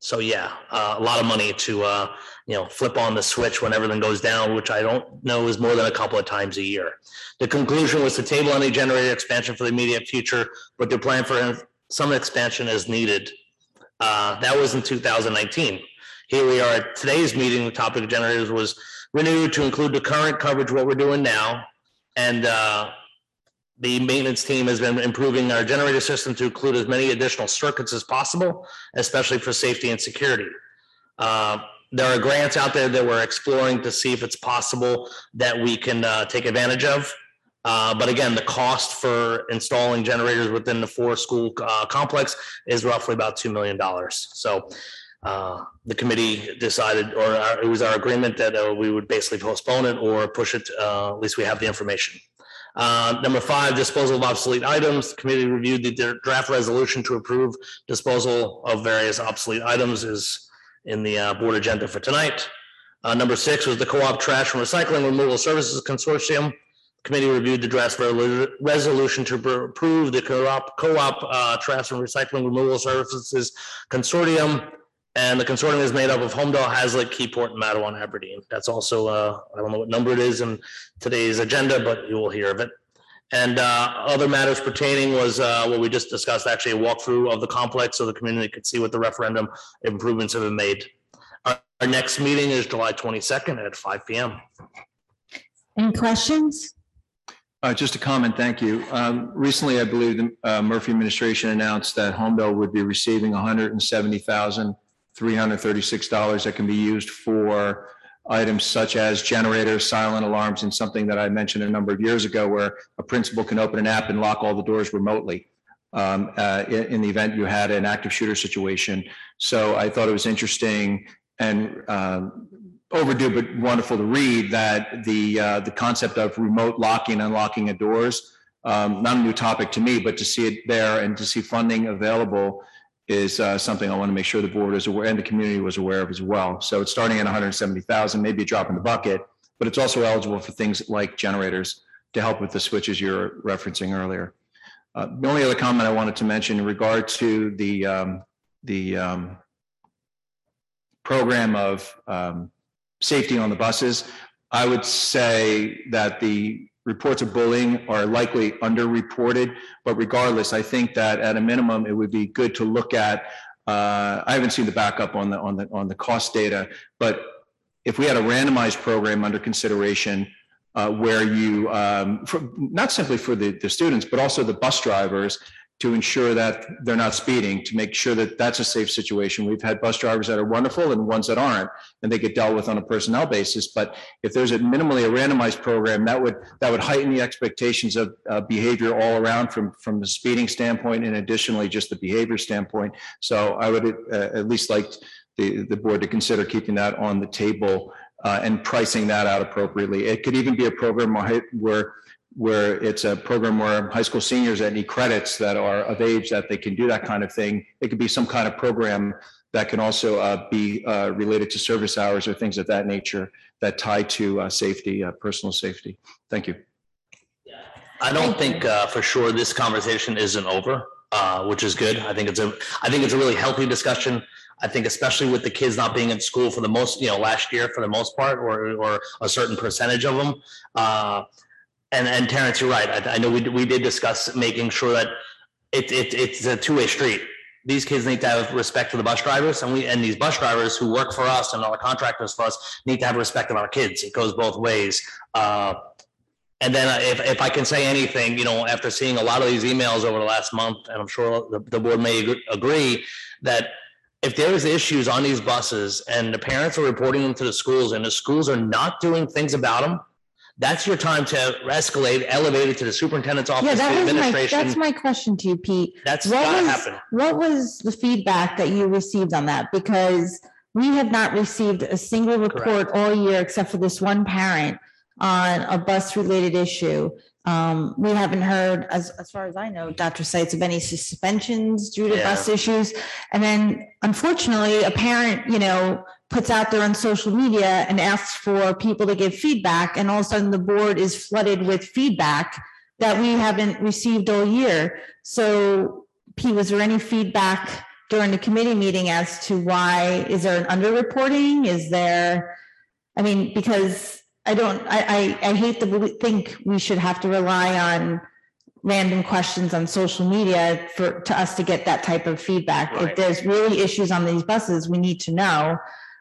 So yeah, a lot of money to, flip on the switch when everything goes down, which I don't know is more than a couple of times a year. The conclusion was to table any generator expansion for the immediate future, but to plan for some expansion as needed. That was in 2019. Here we are at today's meeting. The topic of generators was renewed to include the current coverage, what we're doing now. And the maintenance team has been improving our generator system to include as many additional circuits as possible, especially for safety and security. There are grants out there that we're exploring to see if it's possible that we can take advantage of. But again, the cost for installing generators within the 4-school complex is roughly about $2 million. So the committee decided, or it was our agreement that we would basically postpone it or push it. At least we have the information. Number 5, disposal of obsolete items. The committee reviewed the draft resolution to approve disposal of various obsolete items is in the board agenda for tonight. Number 6 was the co-op trash and recycling removal services consortium. Committee reviewed the draft resolution to approve the co-op trash and recycling removal services consortium. And the consortium is made up of Homedale, Hazlet, Keyport, and Matawan, Aberdeen. That's also, I don't know what number it is in today's agenda, but you will hear of it. And other matters pertaining was what we just discussed, actually a walkthrough of the complex so the community could see what the referendum improvements have been made. Our next meeting is July 22nd at 5 p.m. Any questions? Just a comment, thank you. Recently, I believe the Murphy administration announced that Homedale would be receiving $170,336 that can be used for items such as generators, silent alarms, and something that I mentioned a number of years ago where a principal can open an app and lock all the doors remotely in the event you had an active shooter situation. So I thought it was interesting and overdue, but wonderful to read that the concept of remote locking, unlocking of doors, not a new topic to me, but to see it there and to see funding available is something I want to make sure the board is aware and the community was aware of as well. So it's starting at 170,000, maybe a drop in the bucket, but it's also eligible for things like generators to help with the switches you're referencing earlier. The only other comment I wanted to mention in regard to the program of safety on the buses, I would say that the reports of bullying are likely underreported, but regardless, I think that at a minimum, it would be good to look at. I haven't seen the backup on the cost data, but if we had a randomized program under consideration where you, not simply for the students, but also the bus drivers, to ensure that they're not speeding, to make sure that that's a safe situation. We've had bus drivers that are wonderful and ones that aren't, and they get dealt with on a personnel basis. But if there's minimally a randomized program, that would heighten the expectations of behavior all around from the speeding standpoint and additionally just the behavior standpoint. So I would at least like the board to consider keeping that on the table and pricing that out appropriately. It could even be a program where it's a program where high school seniors that need credits that are of age that they can do that kind of thing. It could be some kind of program that can also be related to service hours or things of that nature that tie to safety, personal safety. Thank you. I don't think for sure this conversation isn't over, which is good. I think it's a really healthy discussion. I think especially with the kids not being in school for the most, last year for the most part, or a certain percentage of them. And Terrence, you're right. I know we did discuss making sure that it's a two-way street. These kids need to have respect for the bus drivers, and these bus drivers who work for us and all the contractors for us need to have respect of our kids. It goes both ways. And then if I can say anything, after seeing a lot of these emails over the last month, and I'm sure the board may agree that if there's issues on these buses and the parents are reporting them to the schools and the schools are not doing things about them, that's your time to elevate it to the superintendent's office, the administration. That's my question to you, Pete. That's gotta happen. What was the feedback that you received on that? Because we have not received a single report all year except for this one parent on a bus-related issue. We haven't heard, as far as I know, Dr. Seitz, of any suspensions due to bus issues. And then unfortunately, a parent, puts out there on social media and asks for people to give feedback. And all of a sudden the board is flooded with feedback that we haven't received all year. So Pete, was there any feedback during the committee meeting as to why, is there an underreporting? Is there, I mean, because I hate to think we should have to rely on random questions on social media to us to get that type of feedback. Right. If there's really issues on these buses, we need to know.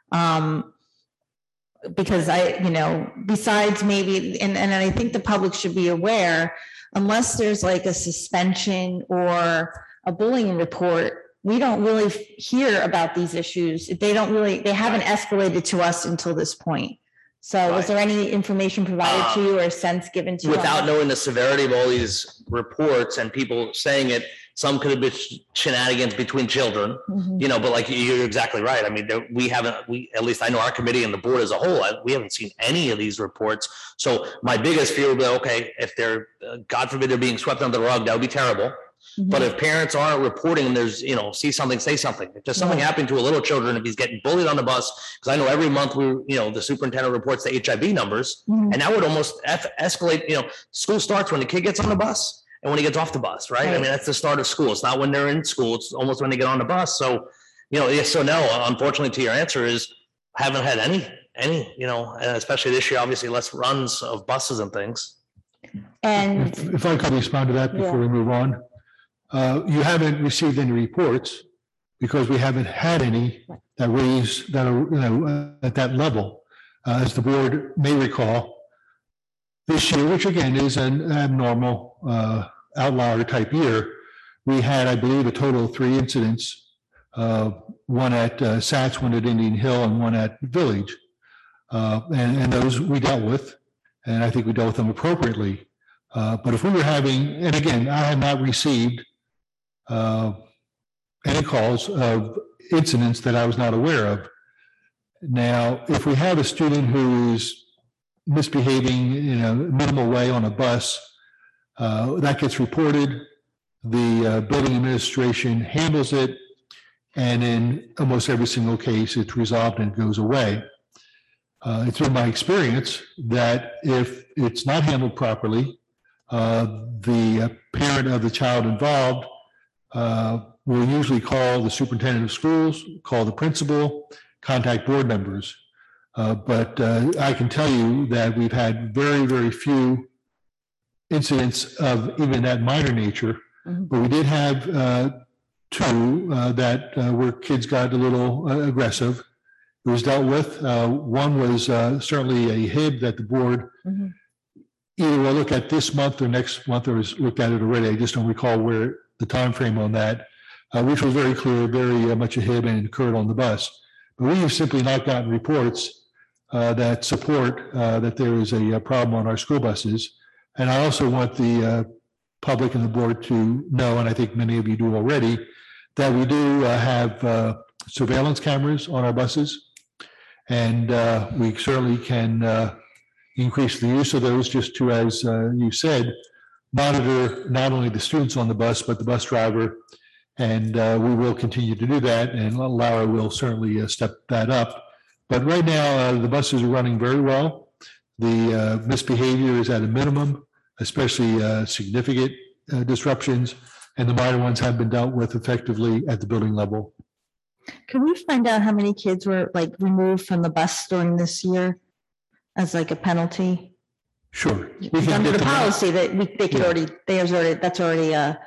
Because besides maybe, and I think the public should be aware, unless there's like a suspension or a bullying report, we don't really hear about these issues. They haven't escalated to us until this point. So was there any information provided to you or sense given to you? Without knowing the severity of all these reports and people saying it, some could have been shenanigans between children, but like you're exactly right. I mean, at least I know our committee and the board as a whole, we haven't seen any of these reports. So my biggest fear would be, okay, if they're, God forbid, they're being swept under the rug, that would be terrible. But if parents aren't reporting, there's, see something, say something. If there's something happening to a little children, if he's getting bullied on the bus, because I know every month the superintendent reports the HIV numbers, and that would almost escalate. School starts when the kid gets on the bus and when he gets off the bus, right? I mean, that's the start of school. It's not when they're in school. It's almost when they get on the bus. So, so no, unfortunately to your answer is haven't had any, and especially this year, obviously less runs of buses and things. And If I could respond to that before we move on. You haven't received any reports because we haven't had any that raise that are, at that level. As the board may recall, this year, which again is an abnormal outlier type year, we had, I believe, a total of 3 incidents, one at Sats, one at Indian Hill, and one at Village. And those we dealt with, and I think we dealt with them appropriately. But if we were having, and again, I have not received any calls of incidents that I was not aware of. Now, if we have a student who is misbehaving in a minimal way on a bus, that gets reported. The building administration handles it, and in almost every single case, it's resolved and goes away. It's been my experience that if it's not handled properly, the parent of the child involved will usually call the superintendent of schools, call the principal, contact board members. But I can tell you that we've had very, very few incidents of even that minor nature. But we did have 2 that where kids got a little aggressive. It was dealt with. One was certainly a HIB that the board either will look at this month or next month, or has looked at it already. I just don't recall where the time frame on that, which was very clear, very much a HIB and occurred on the bus. But we have simply not gotten reports that support that there is a problem on our school buses. And I also want the public and the board to know, and I think many of you do already, that we do have surveillance cameras on our buses. And we certainly can increase the use of those just to, as you said, monitor not only the students on the bus, but the bus driver. And we will continue to do that. And Laura will certainly step that up. But right now, the buses are running very well. The misbehavior is at a minimum, especially significant disruptions. And the minor ones have been dealt with effectively at the building level. can we find out how many kids were like removed from the bus during this year as like a penalty? Sure. We can Under get the them out. policy that they could already, that's already a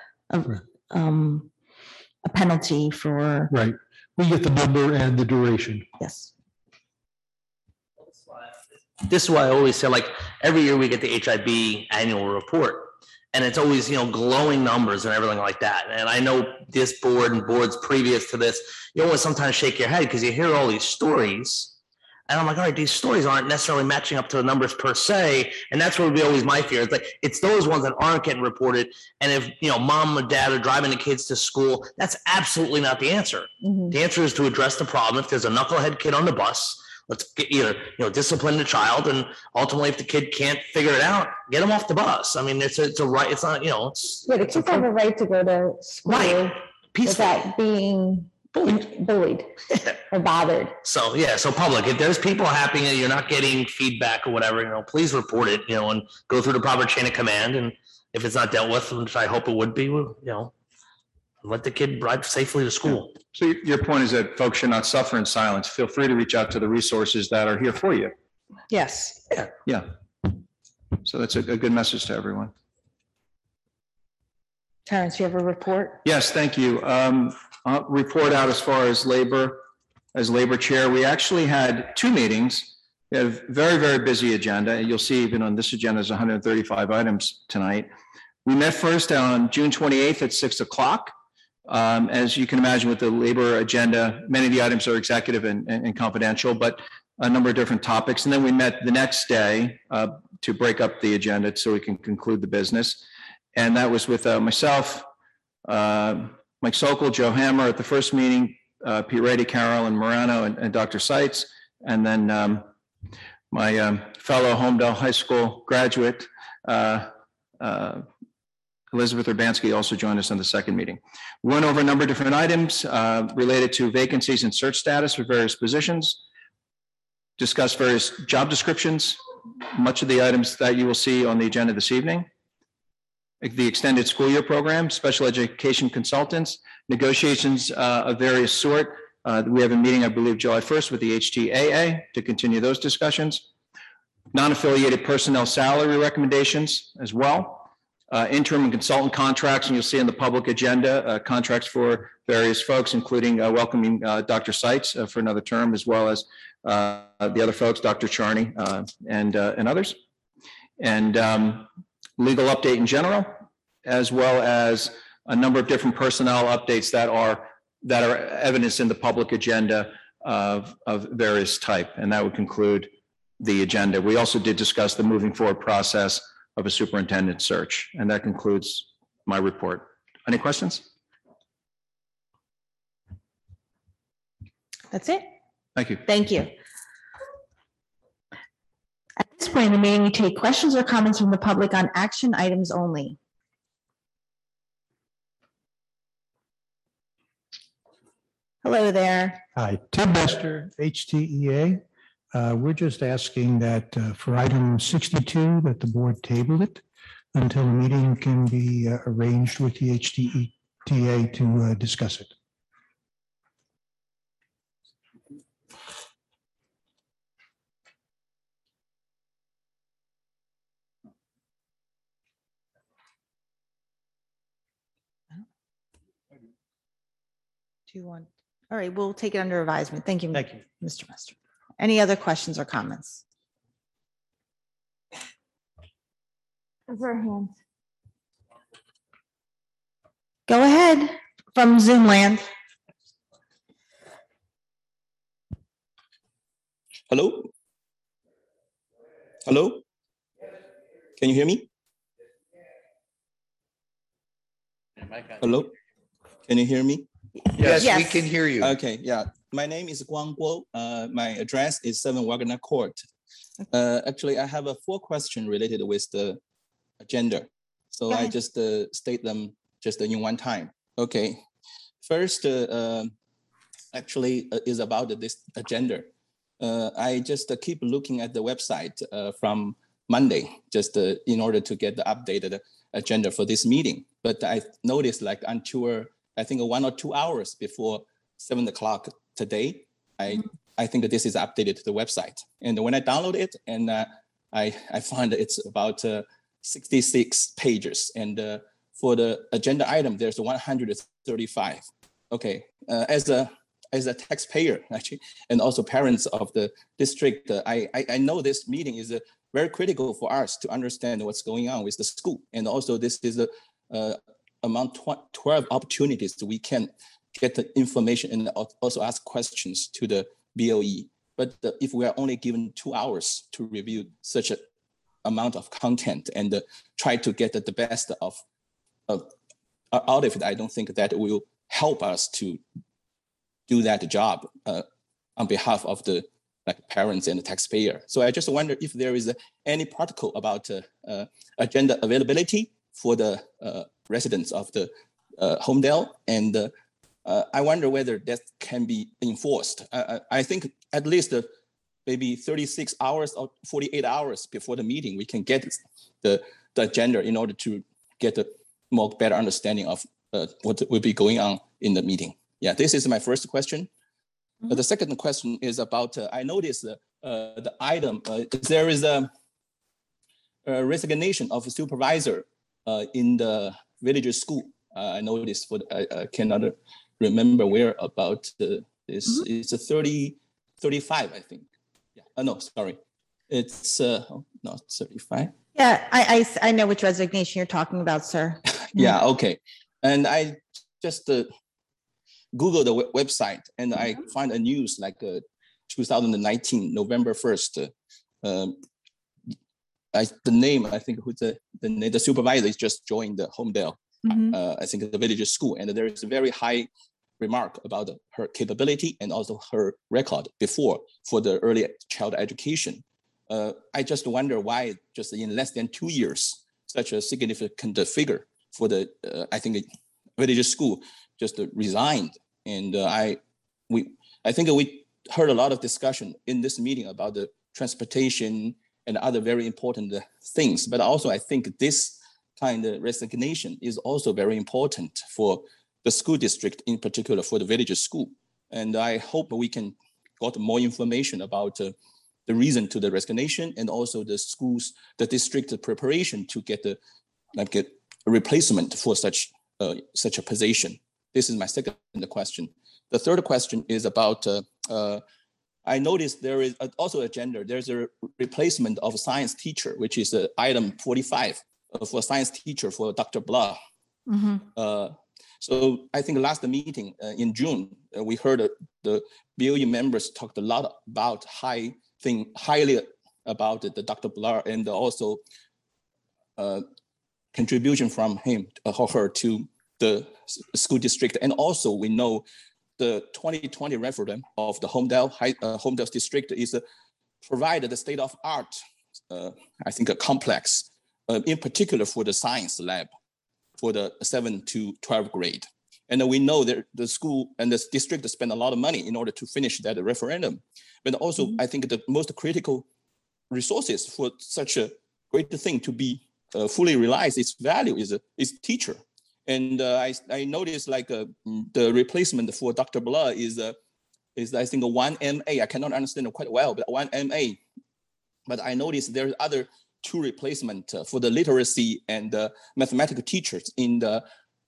penalty for, Right. We get the number and the duration. yes. This is why I always say, like, every year we get the HIB annual report. And it's always, glowing numbers and everything like that. And I know this board and boards previous to this, you always sometimes shake your head because you hear all these stories. And I'm like, all right, these stories aren't necessarily matching up to the numbers per se. And that's what would be always my fear. It's like, it's those ones that aren't getting reported. And if, mom or dad are driving the kids to school, that's absolutely not the answer. Mhm. The answer is to address the problem. If there's a knucklehead kid on the bus, let's get either, discipline the child, and ultimately if the kid can't figure it out, get him off the bus. I mean, it's a right, it's not, it's. Yeah, the kids have a right to go to school Right. Peaceful. without being bullied or bothered. So, yeah, so public, if there's people happening and you're not getting feedback or whatever, please report it, and go through the proper chain of command. And if it's not dealt with, which I hope it would be, move let the kid drive safely to school. So your point is that folks should not suffer in silence. Feel free to reach out to the resources that are here for you. Yes. Yeah. So that's a good message to everyone. Terrence, you have a report? Yes, thank you. I'll report out as far as labor chair. We actually had two meetings. We had a very, very busy agenda. You'll see even on this agenda, there's 135 items tonight. We met first on June 28th at 6 o'clock. As you can imagine with the labor agenda, many of the items are executive and confidential, but a number of different topics. And then we met the next day to break up the agenda so we can conclude the business. And that was with myself, Mike Sokol, Joe Hammer at the first meeting, Pete Rady, Carolyn Morano, and Dr. Seitz. And then my fellow Homedale High School graduate, Elizabeth Urbanski, also joined us on the second meeting. We went over a number of different items related to vacancies and search status for various positions, discussed various job descriptions, much of the items that you will see on the agenda this evening, the extended school year program, special education consultants, negotiations of various sort. We have a meeting, I believe, July 1st with the HTAA to continue those discussions. Non-affiliated personnel salary recommendations as well. Interim and consultant contracts, and you'll see in the public agenda, contracts for various folks, including welcoming Dr. Seitz for another term, as well as the other folks, Dr. Charney and others. And legal update in general, as well as a number of different personnel updates that are evidenced in the public agenda of various type. And that would conclude the agenda. We also did discuss the moving forward process of a superintendent search. And that concludes my report. Any questions? That's it. Thank you. Thank you. At this point in the meeting, we take questions or comments from the public on action items only. Hello there. Hi, Tim Bester, HTEA. We're just asking that for item 62, that the board table it until the meeting can be arranged with the HTEA to discuss it. All right, we'll take it under advisement. Thank you. Thank you. Mr. Mester. Any other questions or comments? Go ahead from Zoom land. Hello? Hello? Can you hear me? Hello? Can you hear me? Yes. We can hear you. Okay, yeah. My name is Guang Guo. My address is 7 Wagner Court. Actually, I have 4 questions related with the agenda. So I just state them just in one time. Okay. First, actually is about this agenda. I just keep looking at the website from Monday, just in order to get the updated agenda for this meeting. But I noticed like until I think 1 or 2 hours before 7 o'clock today, I think that this is updated to the website. And when I download it, and I found it's about 66 pages. And for the agenda item, there's 135. Okay, as a taxpayer, actually, and also parents of the district, I know this meeting is very critical for us to understand what's going on with the school. And also this is among 12 opportunities that we can get the information and also ask questions to the BOE. But if we are only given 2 hours to review such an amount of content and try to get the best of out of it, I don't think that will help us to do that job on behalf of the parents and the taxpayer. So I just wonder if there is any protocol about agenda availability for the residents of the Homedale, and I wonder whether that can be enforced. I think at least maybe 36 hours or 48 hours before the meeting, we can get the agenda in order to get a more better understanding of what will be going on in the meeting. Yeah, this is my first question. The second question is about, I noticed the item, there is a resignation of a supervisor in the village school. I noticed, I cannot remember where about this. It's a 35, I think. Yeah, no, sorry. It's not 35. Yeah, I know which resignation you're talking about, sir. Yeah, okay. And I just Googled the website and I find a news like 2019, November 1st. The name, I think who's the supervisor is just joined the Homedale, I think the village school. And there is a very high remark about her capability and also her record before for the early child education. I just wonder why just in less than 2 years, such a significant figure for the, I think, village school just resigned. And I think we heard a lot of discussion in this meeting about the transportation and other very important things. But also I think this kind of resignation is also very important for the school district, in particular for the village school. And I hope we can get more information about the reason to the resignation and also the schools, the district preparation to get a replacement for such a position. This is my second question. The third question is about, I noticed there is also a gender. There's a replacement of a science teacher, which is item 45 for science teacher for Dr. Blah. So I think last meeting in June, we heard the BOE members talked a lot about highly about the Dr. Blah and also contribution from him or her to the school district. And also we know the 2020 referendum of the Homedale district is provided the state of art, I think a complex, in particular for the science lab for the 7th to 12th grade. And we know that the school and the district spend a lot of money in order to finish that referendum. But also I think the most critical resources for such a great thing to be fully realized its value is teacher. And I noticed like the replacement for Dr. Blah is I think a 1 MA. I cannot understand it quite well, but 1 MA. But I noticed there's other 2 replacement for the literacy and mathematical teachers in the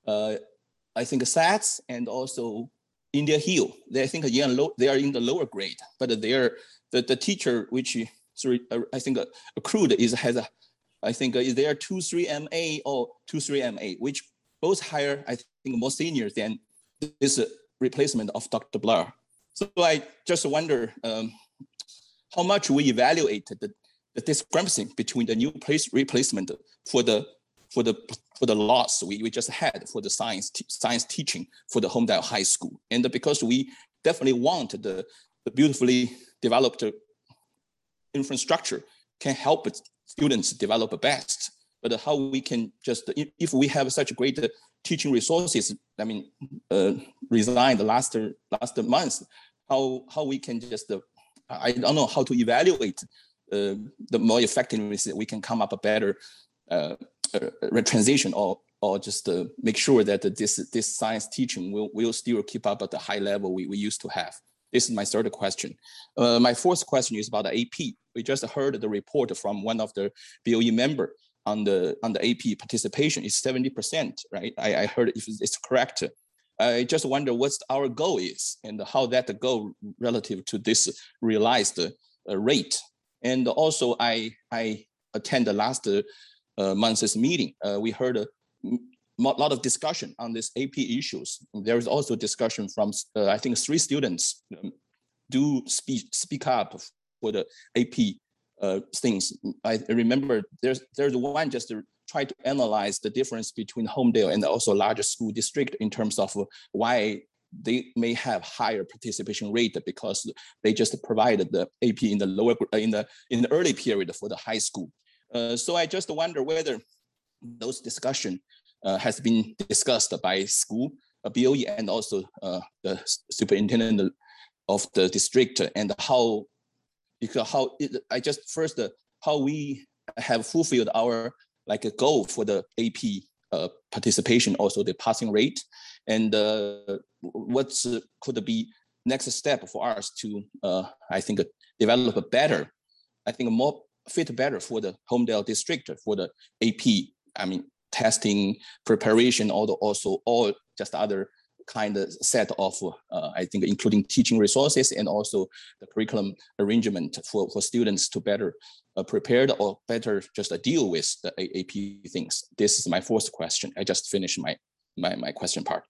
I think SATS and also India Hill. They are in the lower grade, but the teacher which I think accrued is there 2-3 MA or 2-3 MA, which both higher, I think, more senior than this replacement of Dr. Blah. So I just wonder how much we evaluate the discrepancy between the new replacement for the loss we just had for the science teaching for the Homedale High School. And because we definitely want the beautifully developed infrastructure can help students develop best. But how we can just, if we have such great teaching resources, I mean, resigned the last months, how we can just, I don't know how to evaluate the more effectiveness we can come up a better transition or just make sure that this science teaching will still keep up at the high level we used to have. This is my third question. My fourth question is about the AP. We just heard the report from one of the BOE member on the AP participation is 70%, right? I heard if it's correct. I just wonder what our goal is and how that go relative to this realized rate. And also I attend the last month's meeting. We heard a lot of discussion on this AP issues. There is also discussion from I think 3 students do speak up for the AP things. I remember there's one just to try to analyze the difference between Homedale and also larger school district in terms of why they may have higher participation rate because they just provided the AP in the lower in the early period for the high school. So I just wonder whether those discussion has been discussed by school, BOE, and also the superintendent of the district, and how we have fulfilled our like a goal for the AP participation, also the passing rate, and what's could be next step for us to, I think, develop a better, I think more fit better for the Homedale district for the AP. I mean, testing, preparation, also all just other kind of set of, I think, including teaching resources and also the curriculum arrangement for students to better prepared or better just deal with the AP things. This is my fourth question. I just finished my question part.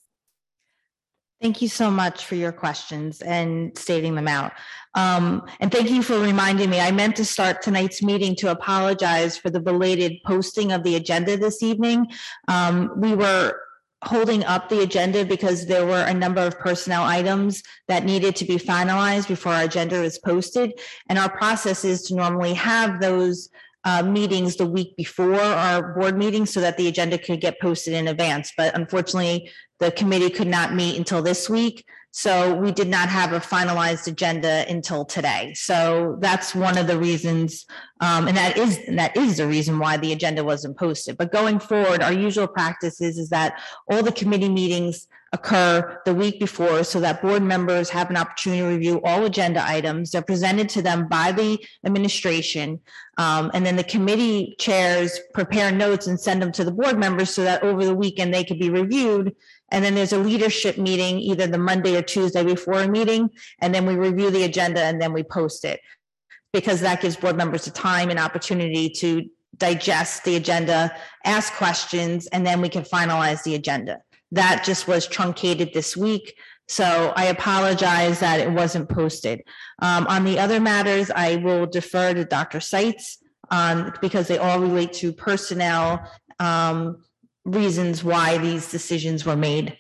Thank you so much for your questions and stating them out. And thank you for reminding me. I meant to start tonight's meeting to apologize for the belated posting of the agenda this evening. We were holding up the agenda because there were a number of personnel items that needed to be finalized before our agenda is posted. And our process is to normally have those meetings the week before our board meeting so that the agenda could get posted in advance. But unfortunately, the committee could not meet until this week. So we did not have a finalized agenda until today. So that's one of the reasons, and that is the reason why the agenda wasn't posted. But going forward, our usual practice is that all the committee meetings occur the week before so that board members have an opportunity to review all agenda items. They're presented to them by the administration. And then the committee chairs prepare notes and send them to the board members so that over the weekend they could be reviewed. And then there's a leadership meeting either the Monday or Tuesday before a meeting, and then we review the agenda and then we post it, because that gives board members the time and opportunity to digest the agenda, ask questions, and then we can finalize the agenda. That just was truncated this week. So I apologize that it wasn't posted. On the other matters, I will defer to Dr. Seitz because they all relate to personnel reasons why these decisions were made.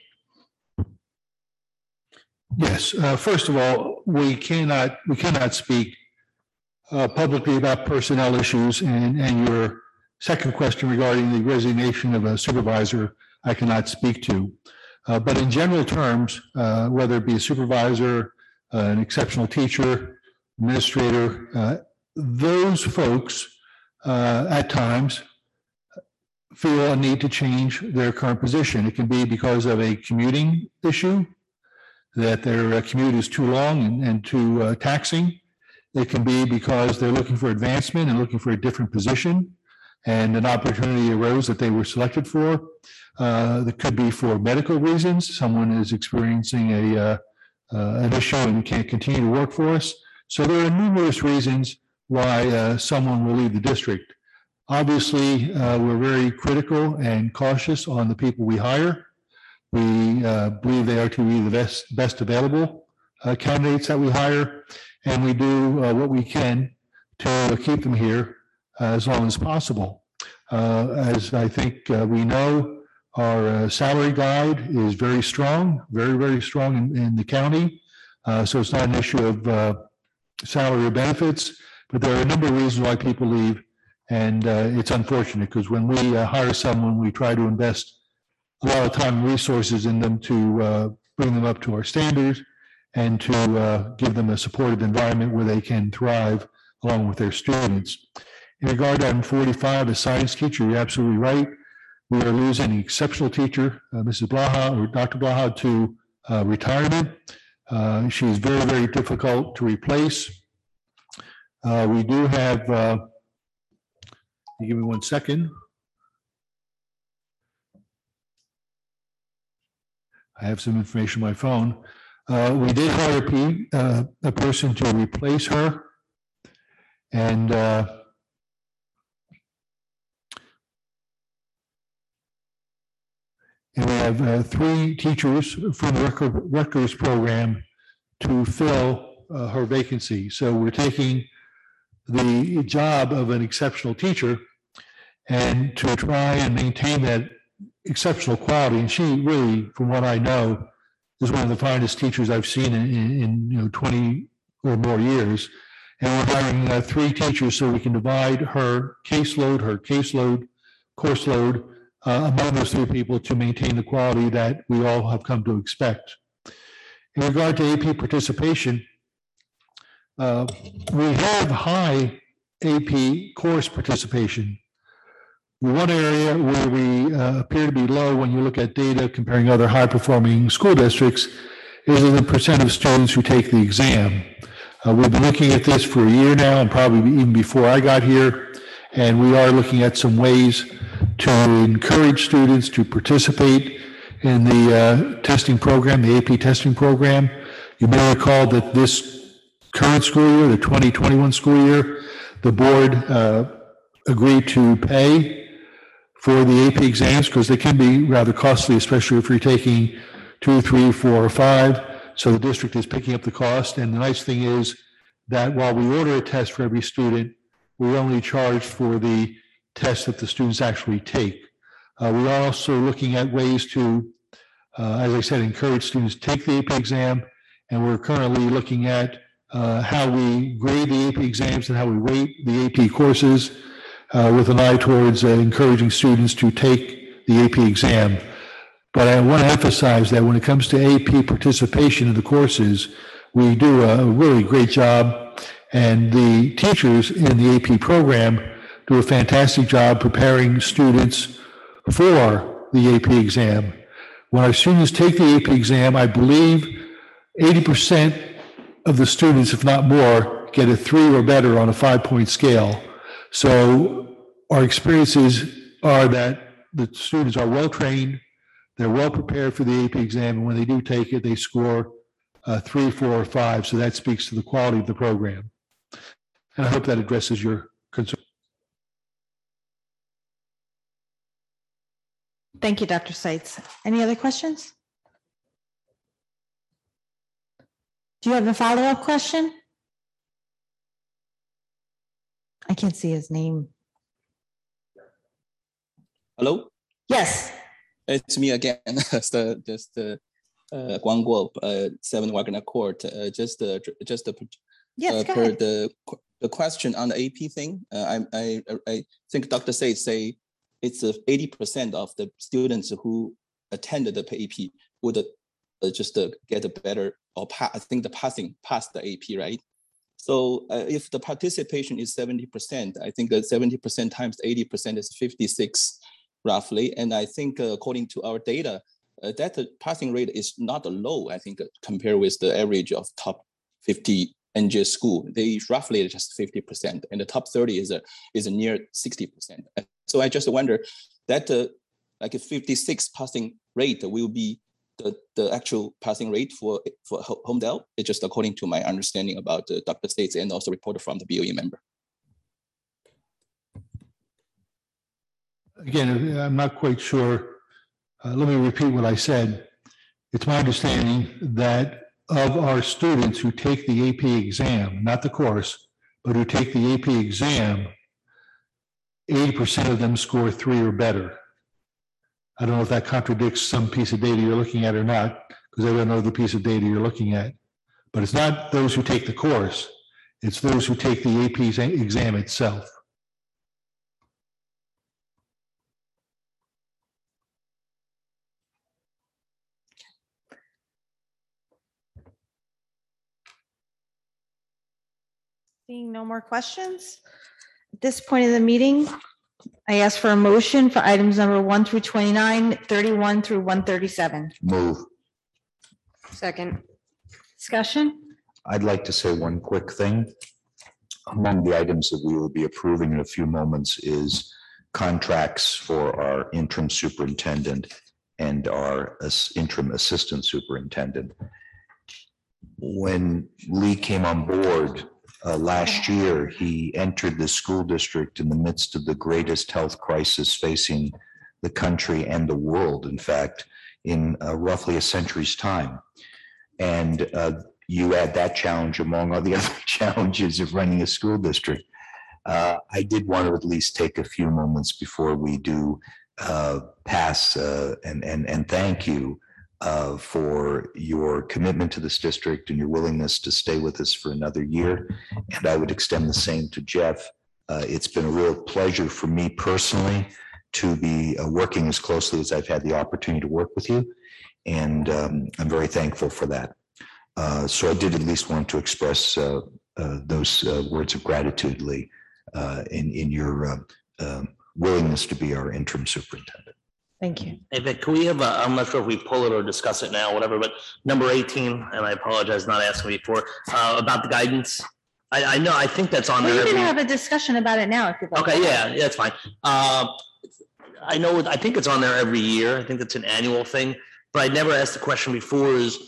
Yes, first of all, we cannot speak publicly about personnel issues, and your second question regarding the resignation of a supervisor, I cannot speak to. But in general terms, whether it be a supervisor, an exceptional teacher, administrator, those folks at times feel a need to change their current position. It can be because of a commuting issue, that their commute is too long and too taxing. It can be because they're looking for advancement and looking for a different position, and an opportunity arose that they were selected for. That could be for medical reasons. Someone is experiencing an issue and can't continue to work for us. So there are numerous reasons why someone will leave the district. Obviously, we're very critical and cautious on the people we hire. We believe they are to be the best available candidates that we hire, and we do what we can to keep them here as long as possible. As I think we know, our salary guide is very strong, very, very strong in the county. So it's not an issue of salary or benefits, but there are a number of reasons why people leave. And it's unfortunate because when we hire someone, we try to invest a lot of time and resources in them to bring them up to our standards and to give them a supportive environment where they can thrive along with their students. In regard to item 45, a science teacher, you're absolutely right. We are losing an exceptional teacher, Mrs. Blaha, or Dr. Blaha, to retirement. She's very, very difficult to replace. We do have, give me 1 second. I have some information on my phone. We did hire a person to replace her. And we have 3 teachers from the Rutgers program to fill her vacancy. So we're taking the job of an exceptional teacher and to try and maintain that exceptional quality. And she really, from what I know, is one of the finest teachers I've seen in 20 or more years. And we're hiring 3 teachers so we can divide her caseload, course load among those 3 people to maintain the quality that we all have come to expect. In regard to AP participation, we have high AP course participation, One area where we appear to be low when you look at data comparing other high-performing school districts is in the percent of students who take the exam. We've been looking at this for a year now, and probably even before I got here, and we are looking at some ways to encourage students to participate in the testing program, the AP testing program. You may recall that this current school year, the 2021 school year, the board agreed to pay for the AP exams because they can be rather costly, especially if you're taking 2, 3, 4, or 5. So the district is picking up the cost. And the nice thing is that while we order a test for every student, we only charge for the test that the students actually take. We are also looking at ways to, as I said, encourage students to take the AP exam. And we're currently looking at how we grade the AP exams and how we rate the AP courses with an eye towards encouraging students to take the AP exam. But I want to emphasize that when it comes to AP participation in the courses, we do a really great job, and the teachers in the AP program do a fantastic job preparing students for the AP exam. When our students take the AP exam, I believe 80% of the students, if not more, get a 3 or better on a 5-point scale. So our experiences are that the students are well trained, they're well prepared for the AP exam, and when they do take it, they score 3, 4, or 5. So that speaks to the quality of the program. And I hope that addresses your concern. Thank you, Dr. Seitz. Any other questions? Do you have a follow-up question? I can't see his name. Hello, Yes, it's me again. Guang Guo, 7 Wagner Court. yes, go Per ahead. the question on the AP thing, I think Dr. Say it's 80% of the students who attended the AP would just get a better or I think the pass the AP, right? So if the participation is 70%, I think 70% times 80% is 56 roughly. And I think according to our data, that the passing rate is not low, I think, compared with the average of top 50 NGS school. They roughly just 50%, and the top 30 is a near 60%. So I just wonder that like a 56 passing rate will be the actual passing rate for Homedale. It's just according to my understanding about Dr. States and also reported from the BOE member. Again, I'm not quite sure. Let me repeat what I said. It's my understanding that of our students who take the AP exam, not the course, but who take the AP exam, 80% of them score 3 or better. I don't know if that contradicts some piece of data you're looking at or not, because I don't know the piece of data you're looking at. But it's not those who take the course, it's those who take the AP exam itself. Seeing no more questions, at this point of the meeting, I ask for a motion for items number 1 through 29, 31 through 137. Move. Second. Discussion? I'd like to say one quick thing. Among the items that we will be approving in a few moments is contracts for our interim superintendent and our interim assistant superintendent. When Lee came on board last year, he entered the school district in the midst of the greatest health crisis facing the country and the world, in fact, in roughly a century's time. And you add that challenge among all the other challenges of running a school district. I did want to at least take a few moments before we do pass and thank you for your commitment to this district and your willingness to stay with us for another year. And I would extend the same to Jeff. It's been a real pleasure for me personally to be working as closely as I've had the opportunity to work with you. And I'm very thankful for that. So I did at least want to express those words of gratitude, Lee, in your willingness to be our interim superintendent. Thank you. Hey, Vic, can we have, I'm not sure if we pull it or discuss it now, whatever, but number 18, and I apologize not asking before, about the guidance. I know, I think that's on Well, there. you can every- have a discussion about it now if you'd like. Okay, yeah, that's fine. I know, I think it's on there every year. I think it's an annual thing, but I never asked the question before is,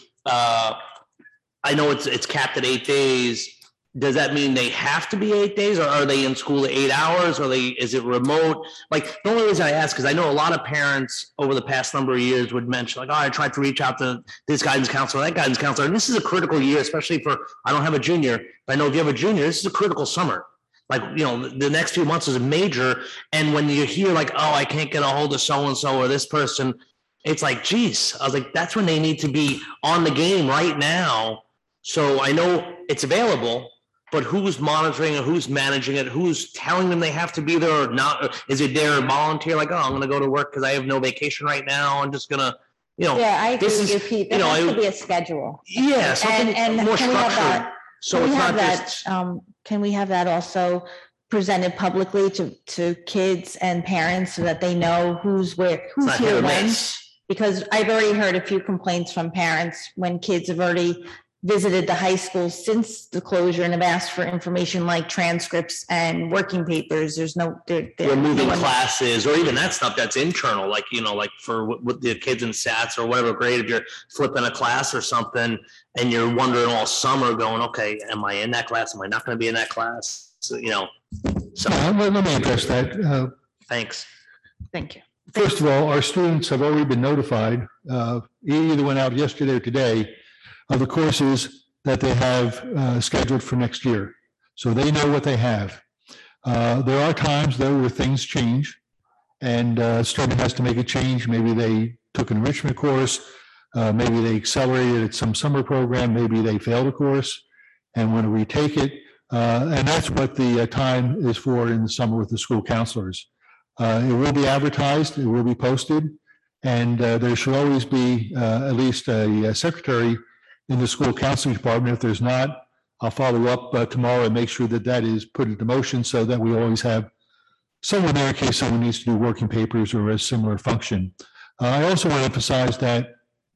I know it's capped at 8 days. Does that mean they have to be 8 days, or are they in school 8 hours? Is it remote? Like, the only reason I ask is I know a lot of parents over the past number of years would mention like, oh, I tried to reach out to this guidance counselor, that guidance counselor. And this is a critical year, especially for, I don't have a junior, but I know if you have a junior, this is a critical summer. Like, you know, the next few months is a major. And when you hear like, oh, I can't get a hold of so-and-so or this person, it's like, geez, I was like, that's when they need to be on the game right now. So I know it's available, but who's monitoring it? Who's managing it? Who's telling them they have to be there or not? Is it their volunteer? Like, oh, I'm going to go to work because I have no vacation right now. I'm just going to, you know. Yeah, I agree this with is- you, Pete. you There know, has to be a schedule. Yeah, something And more can we have structured. that? So Can we it's have not that, just, can we have that also presented publicly to kids and parents so that they know who's where, it's who's not hit here or when? miss. Because I've already heard a few complaints from parents when kids have already visited the high school since the closure and have asked for information like transcripts and working papers. There's no, We're moving no one- classes or even that stuff that's internal, like, you know, like for with the kids in SATs or whatever grade, if you're flipping a class or something and you're wondering all summer going, okay, am I in that class? Am I not going to be in that class? So, you know, so Let me address that. thanks. Thank you. First of all, our students have already been notified, either went out yesterday or today, of the courses that they have scheduled for next year. So they know what they have. There are times though where things change and a student has to make a change. Maybe they took an enrichment course, maybe they accelerated at some summer program, maybe they failed a course and want to retake it. And that's what the time is for in the summer with the school counselors. It will be advertised, it will be posted, and there should always be at least a secretary in the school counseling department. If there's not, I'll follow up tomorrow and make sure that that is put into motion so that we always have someone there in case someone needs to do working papers or a similar function. I also want to emphasize that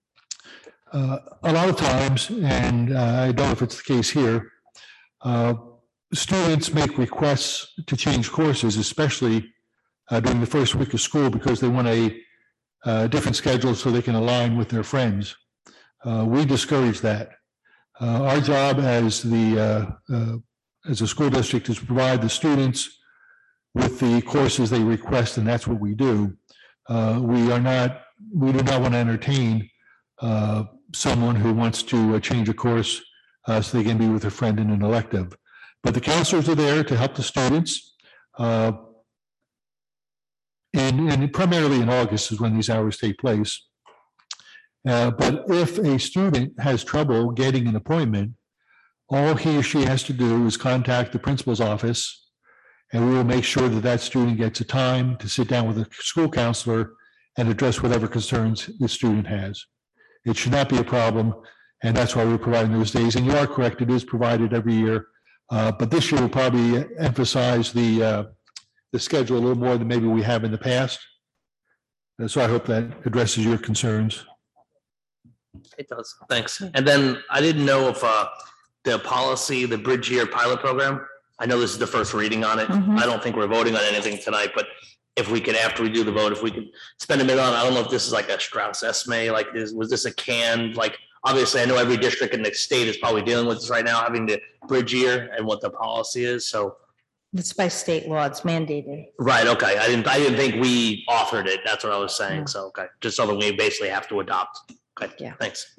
a lot of times, and I don't know if it's the case here, students make requests to change courses, especially during the first week of school, because they want a different schedule so they can align with their friends. We discourage that. Our job as a school district is to provide the students with the courses they request, and that's what we do. We do not want to entertain someone who wants to change a course so they can be with a friend in an elective. But the counselors are there to help the students. And primarily in August is when these hours take place. But if a student has trouble getting an appointment, all he or she has to do is contact the principal's office, and we will make sure that that student gets a time to sit down with a school counselor and address whatever concerns the student has. It should not be a problem, and that's why we're providing those days. And you are correct, it is provided every year. But this year we'll probably emphasize the schedule a little more than maybe we have in the past. And so I hope that addresses your concerns. It does. Thanks. And then I didn't know if the policy, the Bridge Year pilot program, I know this is the first reading on it. Mhm. I don't think we're voting on anything tonight, but if we could, after we do the vote, if we could spend a minute on, I don't know if this is like a Strauss Esme, like was this a canned, like, obviously I know every district in the state is probably dealing with this right now, having the Bridge Year and what the policy is. So, It's by state law. It's mandated. right. Okay. I didn't think we authored it. That's what I was saying. So, okay. Just something we basically have to adopt. Okay. Yeah. Thanks.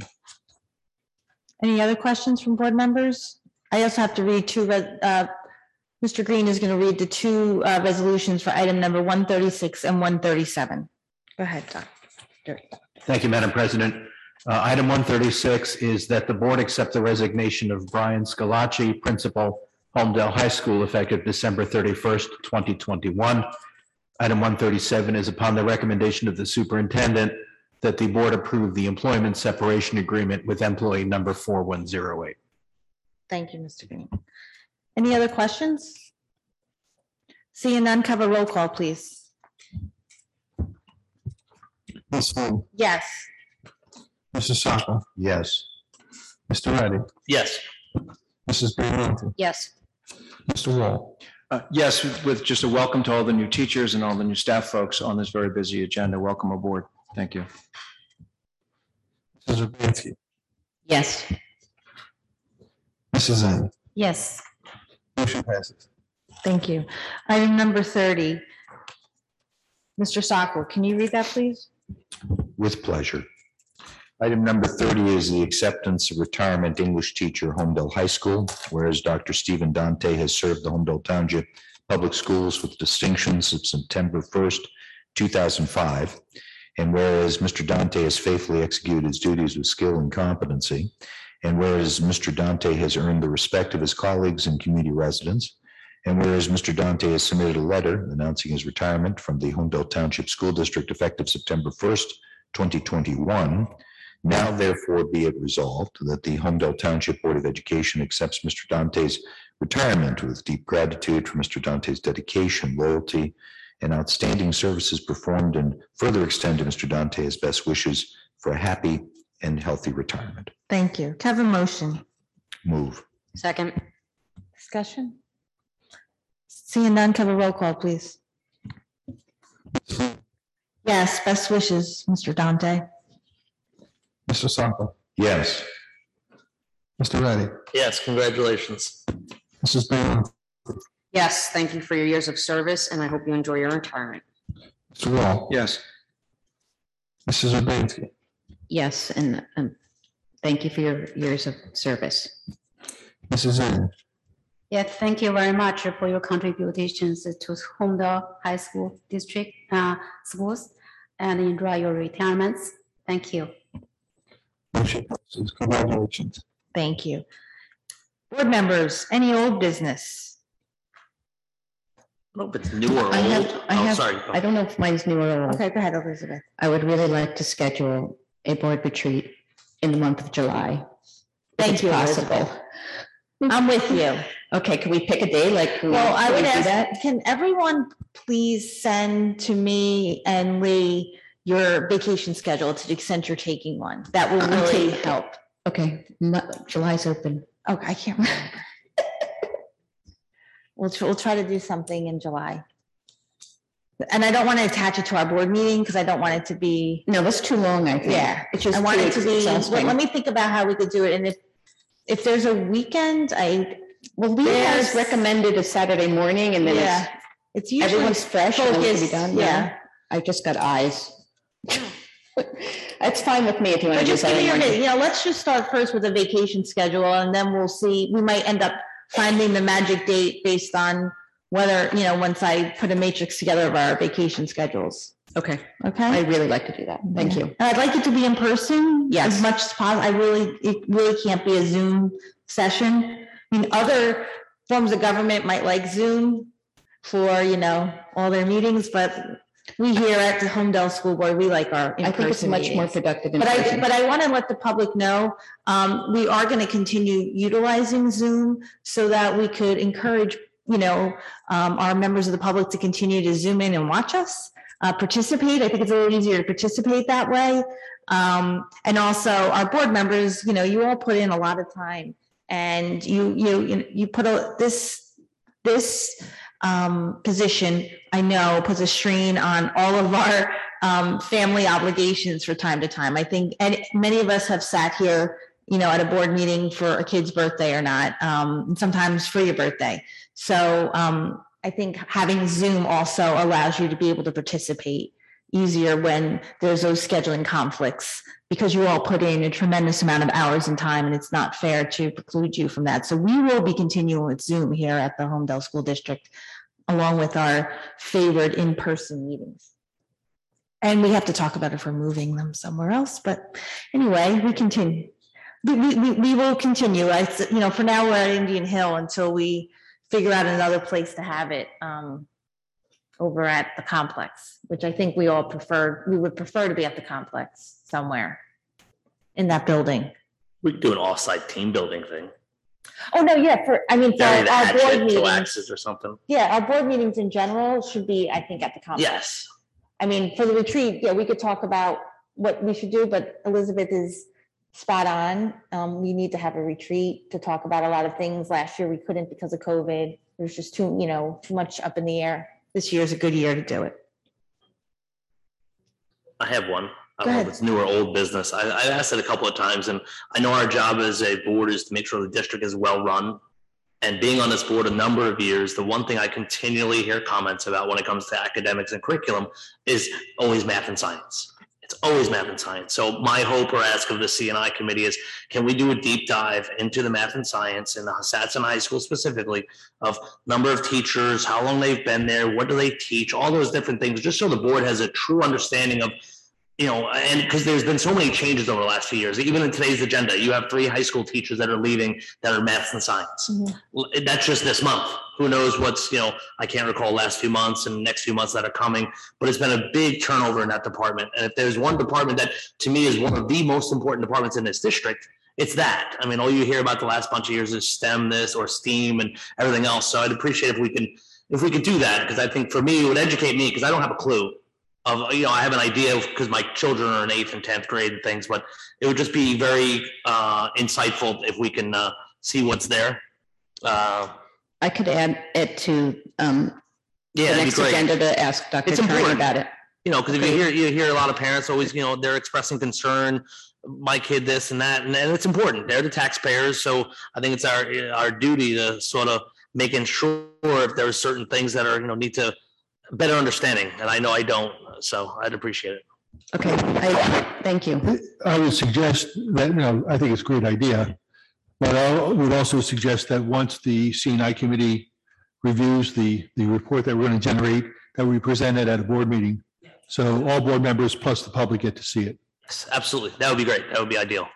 Any other questions from board members? I also have to read Mr. Green is going to read the two resolutions for item number 136 and 137. Go ahead, Dr. Thank you, Madam President. Item 136 is that the board accept the resignation of Brian Scalacci, Principal, Holmdel High School, effective December 31st, 2021. Item 137 is upon the recommendation of the superintendent that the board approve the employment separation agreement with employee number 4108. Thank you, Mr. Green. Any other questions? Seeing none, cover roll call, please. Ms. Zhang, Yes. Mr. Saka, Yes. Mr. Reddy, Yes. Mrs. Bramante, Yes. Mr. Wall. Yes, with just a welcome to all the new teachers and all the new staff folks on this very busy agenda. Welcome aboard. Thank you. Mrs. Urbanski, Yes. Mrs. Zhang, Yes. motion passes. Thank you. Item number 30. Mr. Sokol, can you read that, please? With pleasure. Item number 30 is the acceptance of retirement English teacher, Homedale High School. Whereas Dr. Stephen Dante has served the Homedale Township Public Schools with distinction since September 1st, 2005. And whereas Mr. Dante has faithfully executed his duties with skill and competency. And whereas Mr. Dante has earned the respect of his colleagues and community residents. And whereas Mr. Dante has submitted a letter announcing his retirement from the Homedale Township School District effective September 1st, 2021. Now therefore be it resolved that the Homedale Township Board of Education accepts Mr. Dante's retirement with deep gratitude for Mr. Dante's dedication, loyalty, and outstanding services performed, and further extend to Mr. Dante his best wishes for a happy and healthy retirement. Thank you. Can I have a motion? Move. Second. Discussion? Seeing none, cover roll call, please. Yes, best wishes, Mr. Dante. Mr. Saka, Yes. Mr. Reddy, Yes, congratulations. Mrs. Bramante, Yes, thank you for your years of service, and I hope you enjoy your retirement. Mr. Wall. Yes. Mrs. Urbanski, Yes, and thank you for your years of service. Mrs. Zhang, Yeah, thank you very much for your contributions to Homedale High School District schools, and enjoy your retirements. Thank you. motion passes. Congratulations. Thank you. Board members, any old business? I hope it's new or old. I have- Oh, sorry. I don't know if mine's new or old. Okay, go ahead, Elizabeth. I would really like to schedule a board retreat in the month of July. if Thank it's you, possible. Elizabeth. I'm with you. Okay, can we pick a day? Like, Well, I can we would do ask, that? can everyone please send to me and Lee your vacation schedule to the extent you're taking one? That will I'm really taking- help. Okay, July's open. Okay, I can't remember. We'll try to do something in July. And I don't want to attach it to our board meeting because I don't want it to be, No, that's too long, I think. yeah. It's just I want too it to be, exhausting. let me think about how we could do it. And if there's a weekend, Well, Lee has There's- recommended a Saturday morning and then yeah, it's usually everyone's fresh and it can be focused, done. yeah. I just got eyes. It's fine with me if you want But to do just give me Saturday your, morning. let's just start first with a vacation schedule and then we'll see, we might end up finding the magic date based on whether, once I put a matrix together of our vacation schedules. Okay, Okay? I'd really like to do that. Thank you. And I'd like it to be in person. Yes. As much as possible. It really can't be a Zoom session. I mean, other forms of government might like Zoom for, all their meetings, but we here at the Homedale School Board, we like our I think it's in-person much more meetings. productive in But person. I want to let the public know, we are going to continue utilizing Zoom so that we could encourage, our members of the public to continue to Zoom in and watch us, participate. I think it's a little easier to participate that way. And also our board members, you all put in a lot of time and you put this position, I know, puts a strain on all of our family obligations from time to time. I think, and many of us have sat here, at a board meeting for a kid's birthday or not, and sometimes for your birthday. So I think having Zoom also allows you to be able to participate easier when there's those scheduling conflicts, because you all put in a tremendous amount of hours and time, and it's not fair to preclude you from that. So we will be continuing with Zoom here at the Homedale School District, along with our favored in-person meetings. And we have to talk about if we're moving them somewhere else, but anyway, we continue. We will continue. For now, we're at Indian Hill until we figure out another place to have it over at the complex, which I think we would prefer to be at the complex somewhere in that building. We could do an off-site team building thing. Oh, no, yeah, for Bury the our board hatchet, meetings, coaxes or something. yeah, our board meetings in general should be, I think, at the complex. Yes. I mean, for the retreat, yeah, we could talk about what we should do, but Elizabeth is spot on. We need to have a retreat to talk about a lot of things. Last year, we couldn't because of COVID. There's just too much up in the air. This year's a good year to do it. I have one. I Go don't know ahead. if it's new or old business. I've asked it a couple of times, and I know our job as a board is to make sure the district is well run. And being on this board a number of years, the one thing I continually hear comments about when it comes to academics and curriculum is always math and science. It's always math and science. So my hope or ask of the CNI committee is, can we do a deep dive into the math and science in the Wisconsin High School specifically of number of teachers, how long they've been there, what do they teach, all those different things, just so the board has a true understanding of, and because there's been so many changes over the last few years, even in today's agenda, you have 3 high school teachers that are leaving that are math and science. That's just this month. Who knows what's, I can't recall last few months and next few months that are coming, but it's been a big turnover in that department. And if there's one department that to me is one of the most important departments in this district, it's that. I mean, all you hear about the last bunch of years is STEM this or STEAM and everything else. So I'd appreciate if we could do that, because I think for me, it would educate me, because I don't have a clue. I have an idea because my children are in 8th and 10th grade and things, but it would just be very insightful if we can see what's there. I could add it to the Yeah, it'd be next great. agenda to ask Dr. It's Turing important. about it. Because if you hear a lot of parents always, they're expressing concern, my kid this and that, and it's important. They're the taxpayers, so I think it's our duty to sort of making sure if there are certain things that are need to better understanding, and I know I don't, so I'd appreciate it. Okay, thank you. I would suggest that, I think it's a great idea, but I would also suggest that once the CNI committee reviews the report that we're going to generate, that we present it at a board meeting. So all board members plus the public get to see it. Yes, absolutely. That would be great. That would be ideal.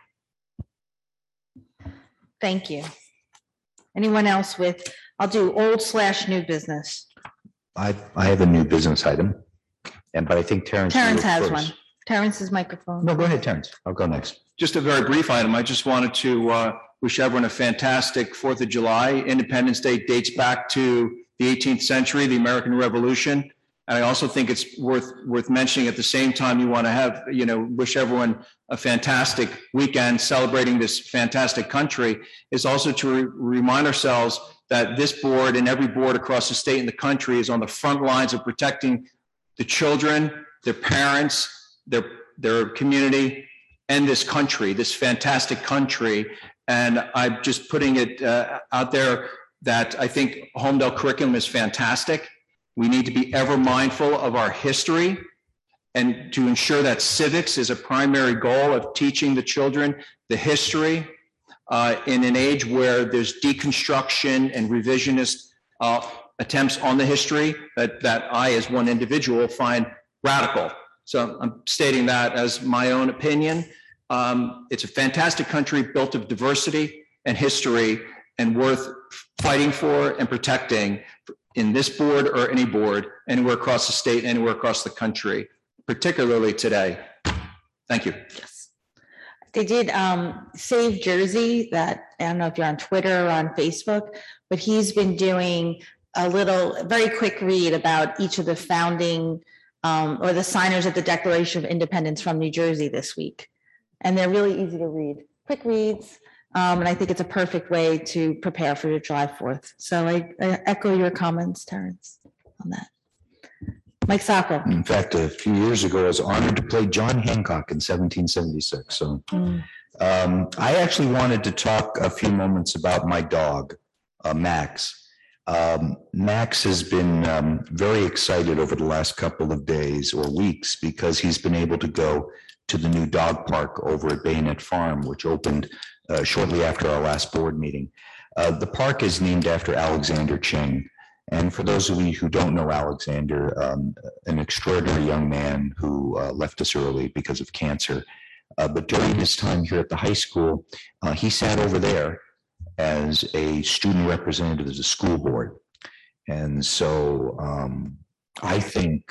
Thank you. Anyone else I'll do old/new business. I have a new business item, but I think Terrence. Terrence you were has first. one. Terrence's microphone. No, go ahead, Terrence. I'll go next. Just a very brief item. I just wanted to wish everyone a fantastic 4th of July. Independence Day dates back to the 18th century, the American Revolution. And I also think it's worth mentioning at the same time you want to have, wish everyone a fantastic weekend celebrating this fantastic country, is also to remind ourselves that this board and every board across the state and the country is on the front lines of protecting the children, their parents, their community, and this country, this fantastic country. And I'm just putting it out there that I think Homedale curriculum is fantastic. We need to be ever mindful of our history and to ensure that civics is a primary goal of teaching the children the history in an age where there's deconstruction and revisionist attempts on the history that I, as one individual, find radical. So I'm stating that as my own opinion. It's a fantastic country built of diversity and history and worth fighting for and protecting in this board or any board, anywhere across the state, anywhere across the country, particularly today. Thank you. Yes. They did Save Jersey, that, I don't know if you're on Twitter or on Facebook, but he's been doing a very quick read about each of the founding or the signers of the Declaration of Independence from New Jersey this week. And they're really easy to read, quick reads. And I think it's a perfect way to prepare for your July 4th. So I echo your comments, Terrence, on that. Mike Sacco. In fact, a few years ago, I was honored to play John Hancock in 1776. So I actually wanted to talk a few moments about my dog, Max. Max has been very excited over the last couple of days or weeks because he's been able to go to the new dog park over at Bayonet Farm, which opened shortly after our last board meeting. The park is named after Alexander Ching. And for those of you who don't know Alexander, an extraordinary young man who left us early because of cancer. But during his time here at the high school, he sat over there as a student representative of the school board. And so I think,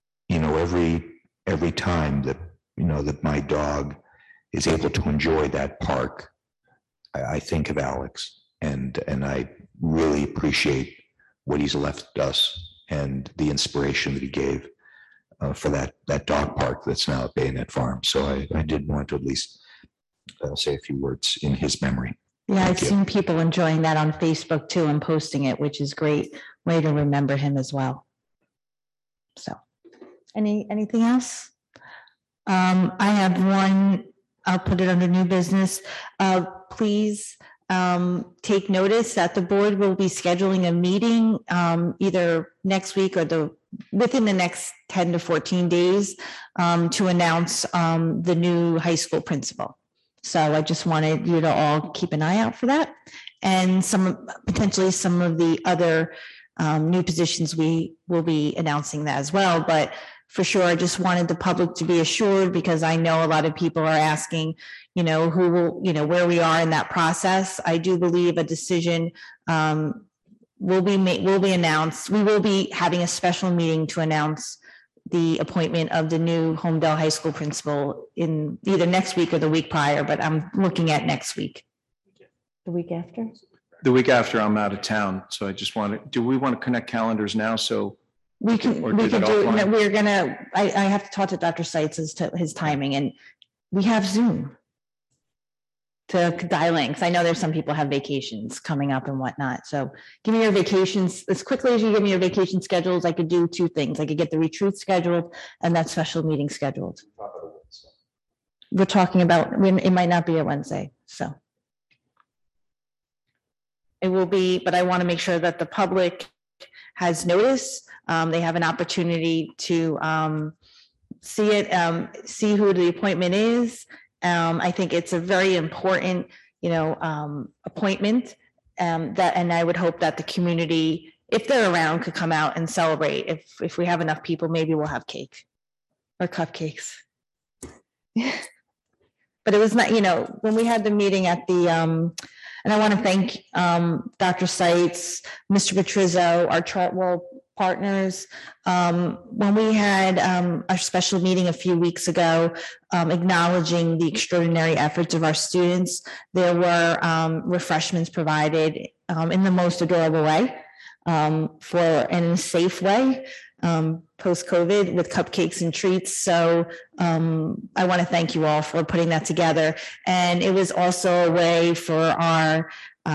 every time that, that my dog is able to enjoy that park, I think of Alex. And I really appreciate what he's left us and the inspiration that he gave for that dog park that's now at Bayonet Farm. So I did want to at least say a few words in his memory. Yeah, I've Thank you. seen people enjoying that on Facebook too and posting it, which is great way to remember him as well. So, anything else? I have one, I'll put it under new business. Please take notice that the board will be scheduling a meeting either next week or within the next 10 to 14 days to announce the new high school principal. So I just wanted you to all keep an eye out for that. And potentially some of the other new positions we will be announcing that as well. But for sure, I just wanted the public to be assured, because I know a lot of people are asking, who will, where we are in that process. I do believe a decision will be announced. We will be having a special meeting to announce the appointment of the new Homedale High School principal in either next week or the week prior, but I'm looking at next week. The week after? The week after, I'm out of town, so I just do we want to connect calendars now? So We can Or do, do that offline? we're gonna, I have to talk to Dr. Seitz as to his timing, and we have Zoom to dial in, because I know there's some people have vacations coming up and whatnot. So give me your vacations, as quickly as you give me your vacation schedules, I could do two things. I could get the retreat scheduled and that special meeting scheduled. We're talking about, it might not be a Wednesday, so. It will be, but I want to make sure that the public has notice. They have an opportunity to see it, see who the appointment is. I think it's a very important, appointment. And I would hope that the community, if they're around, could come out and celebrate. If we have enough people, maybe we'll have cake or cupcakes. But it was not, when we had the meeting at the, and I want to thank Dr. Seitz, Mr. Petrizzo, our Chartwell partners. When we had our special meeting a few weeks ago, acknowledging the extraordinary efforts of our students, there were refreshments provided in the most adorable way, in a safe way, post-COVID, with cupcakes and treats. So I want to thank you all for putting that together. And it was also a way for our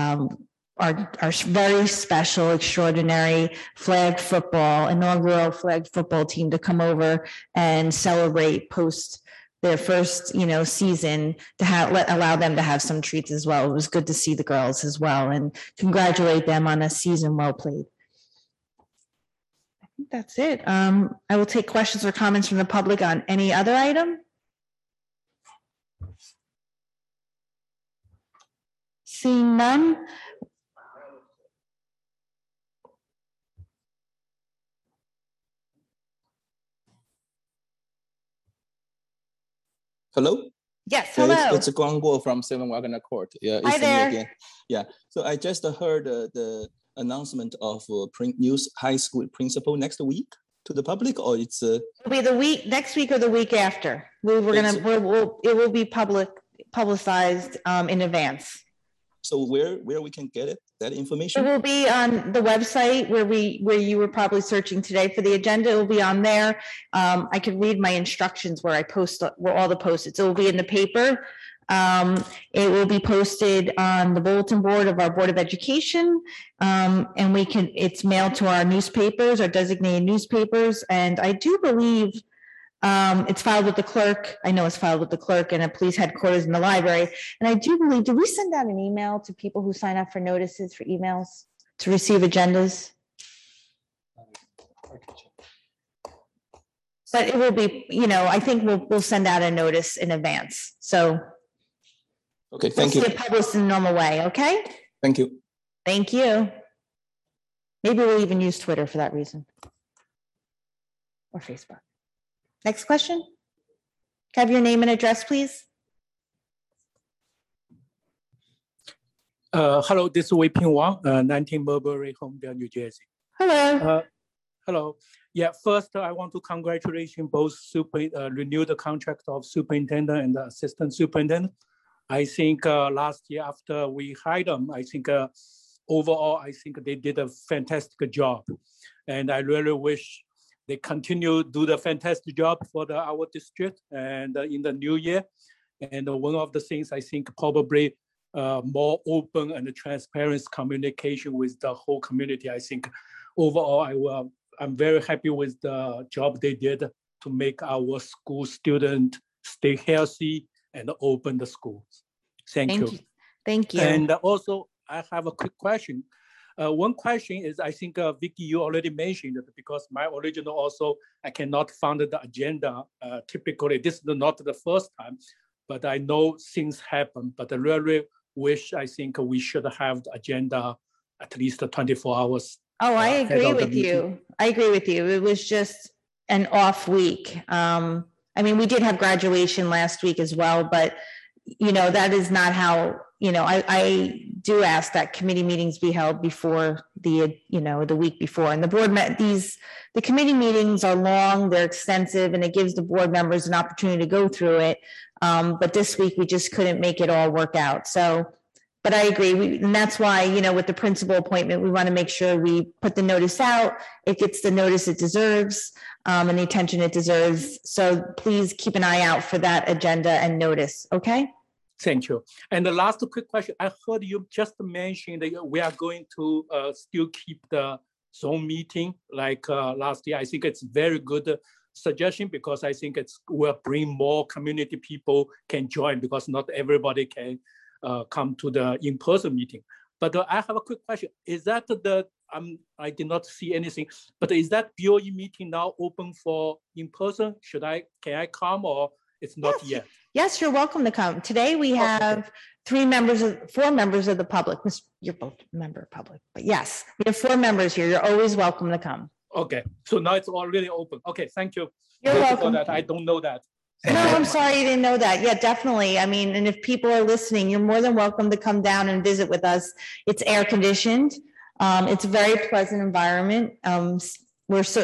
very special, extraordinary inaugural flag football team to come over and celebrate post their first, season, to allow them to have some treats as well. It was good to see the girls as well and congratulate them on a season well played. I think that's it. I will take questions or comments from the public on any other item. Seeing none. Hello? Yes, Yeah, hello. It's Guang Guo from 7 Wagner Court. Yeah, Hi it's me there. again. Yeah, so I just heard the announcement of new high school principal next week to the public, or it's It'll be the week, next week or the week after. It will be publicized in advance. so where we can get that It information? will be on the website where you were probably searching today for the agenda. It will be on there. I can read my instructions where I post where all the post-its. It will be in the paper. It will be posted on the bulletin board of our Board of Education. And it's mailed to our newspapers, our designated newspapers. And I do believe it's filed with the clerk. I know it's filed with the clerk and a police headquarters in the library. And I do believe, did we send out an email to people who sign up for notices for emails to receive agendas? But it will be, I think we'll send out a notice in advance. So Okay, thank you. we'll see it published in the normal way, okay? Thank you. Thank you. Maybe we'll even use Twitter for that reason. Or Facebook. Next question. Have your name and address, please. Hello, this is Wei Ping Wang, 19 Burberry, Homedale, New Jersey. Hello. Hello. Yeah, first I want to congratulate both renew the contract of superintendent and the assistant superintendent. I think last year after we hired them, I think overall, I think they did a fantastic job. And I really wish they continue to do the fantastic job for our district and in the new year. And one of the things I think probably more open and transparent communication with the whole community. I think overall, I'm very happy with the job they did to make our school student stay healthy and open the schools. Thank you. Thank you. And also, I have a quick question. One question is, I think, Vicky, you already mentioned it because my original also, I cannot find the agenda. Typically, this is not the first time, but I know things happen. But I really wish, I think we should have the agenda at least 24 hours. Oh, I ahead agree of the with meeting. you. I agree with you. It was just an off week. I mean, we did have graduation last week as well, but that is not how, I do ask that committee meetings be held before the week before. And the board the committee meetings are long, they're extensive, and it gives the board members an opportunity to go through it. But this week we just couldn't make it all work out. So, but I agree. And that's why, with the principal appointment, we want to make sure we put the notice out. It gets the notice it deserves, and the attention it deserves. So please keep an eye out for that agenda and notice. Okay. Thank you. And the last quick question, I heard you just mentioned that we are going to still keep the Zoom meeting like last year. I think it's very good suggestion because I think it will bring more community people can join because not everybody can come to the in-person meeting. But I have a quick question. Is that I did not see anything, but is that BOE meeting now open for in-person? Can I come or it's not yet? Yes, you're welcome to come. Today we have 4 members of the public. You're both a member of public, but yes, we have 4 members here. You're always welcome to come. Okay, so now it's already open. Okay, thank you. You're Thank you welcome. for that. I don't know that. No, I'm sorry you didn't know that. Yeah, definitely. I mean, and if people are listening, you're more than welcome to come down and visit with us. It's air conditioned. It's a very pleasant environment. We're so,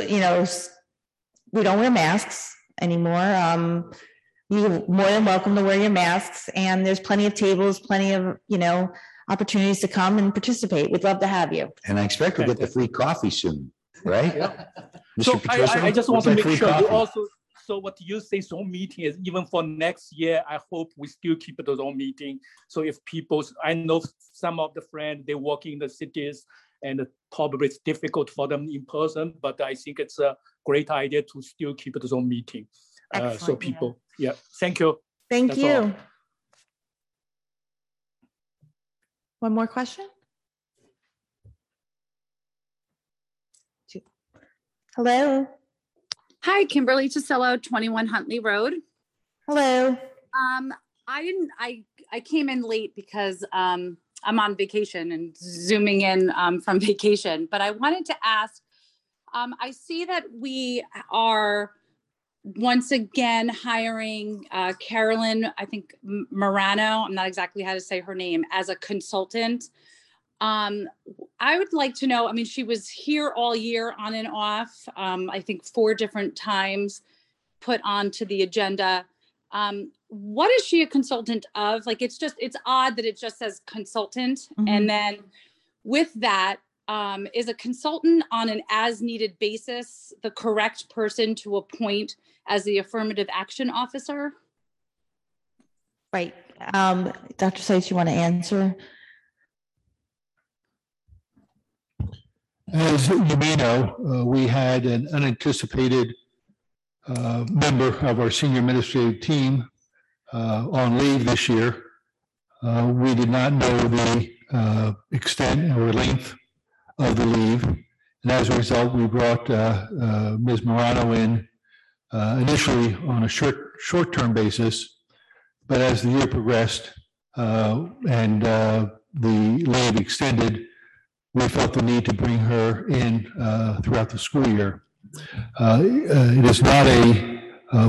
we don't wear masks anymore. You're more than welcome to wear your masks, and there's plenty of tables, plenty of, opportunities to come and participate. We'd love to have you. And I expect we'll get the free coffee soon, right? So Mr. Petrucci, I just want what's to that make free sure you coffee? also, so what you say Zoom meeting is even for next year, I hope we still keep the Zoom meeting. So if I know some of the friends, they work in the cities and probably it's difficult for them in person, but I think it's a great idea to still keep the Zoom meeting. So Excellent, people, thank you. Thank That's you. all. One more question? Hello. Hi, Kimberly Tasillo, 21 Huntley Road. Hello. I came in late because I'm on vacation and zooming in from vacation, but I wanted to ask, I see that we are once again hiring Carolyn, I think Morano, I'm not exactly how to say her name, as a consultant. I would like to know, I mean, she was here all year on and off, I think 4 different times put onto the agenda. What is she a consultant of? Like, it's odd that it just says consultant. Mhm. And then with that, is a consultant on an as needed basis the correct person to appoint as the affirmative action officer? Right. Dr. Seitz, you want to answer? As you may know, we had an unanticipated member of our senior administrative team on leave this year. We did not know the extent or length of the leave. And as a result, we brought Ms. Morano in initially on a short-term basis. But as the year progressed and the leave extended, we felt the need to bring her in throughout the school year. It is not a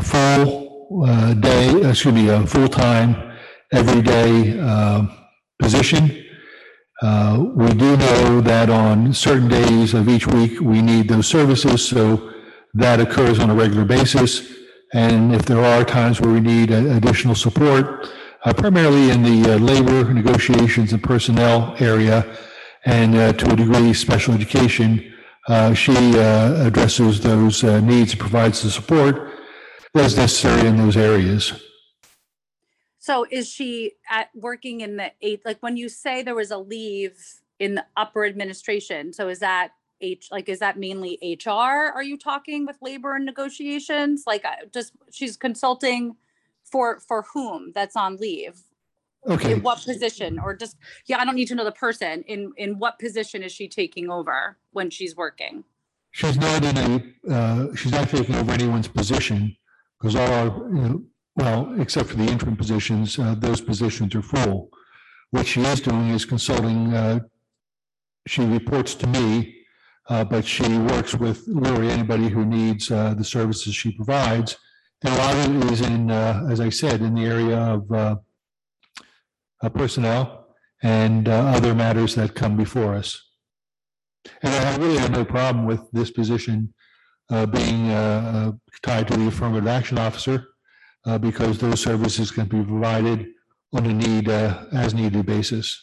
full-time, everyday position. We do know that on certain days of each week, we need those services, so that occurs on a regular basis. And if there are times where we need additional support, primarily in the labor negotiations and personnel area, and to a degree, special education. She addresses those needs and provides the support that is necessary in those areas. So is she working in the like when you say there was a leave in the upper administration, so is that is that mainly HR? Are you talking with labor and negotiations? Like just she's consulting for whom that's on leave? Okay. In what position, or just, I don't need to know the person. In what position is she taking over when she's working? She's not she's not taking over anyone's position, because all our, well, except for the interim positions, those positions are full. What she is doing is consulting. She reports to me, but she works with literally anybody who needs the services she provides. And a lot of it is in, as I said, in the area of personnel and other matters that come before us. And I really have no problem with this position being tied to the affirmative action officer, because those services can be provided on a as needed basis.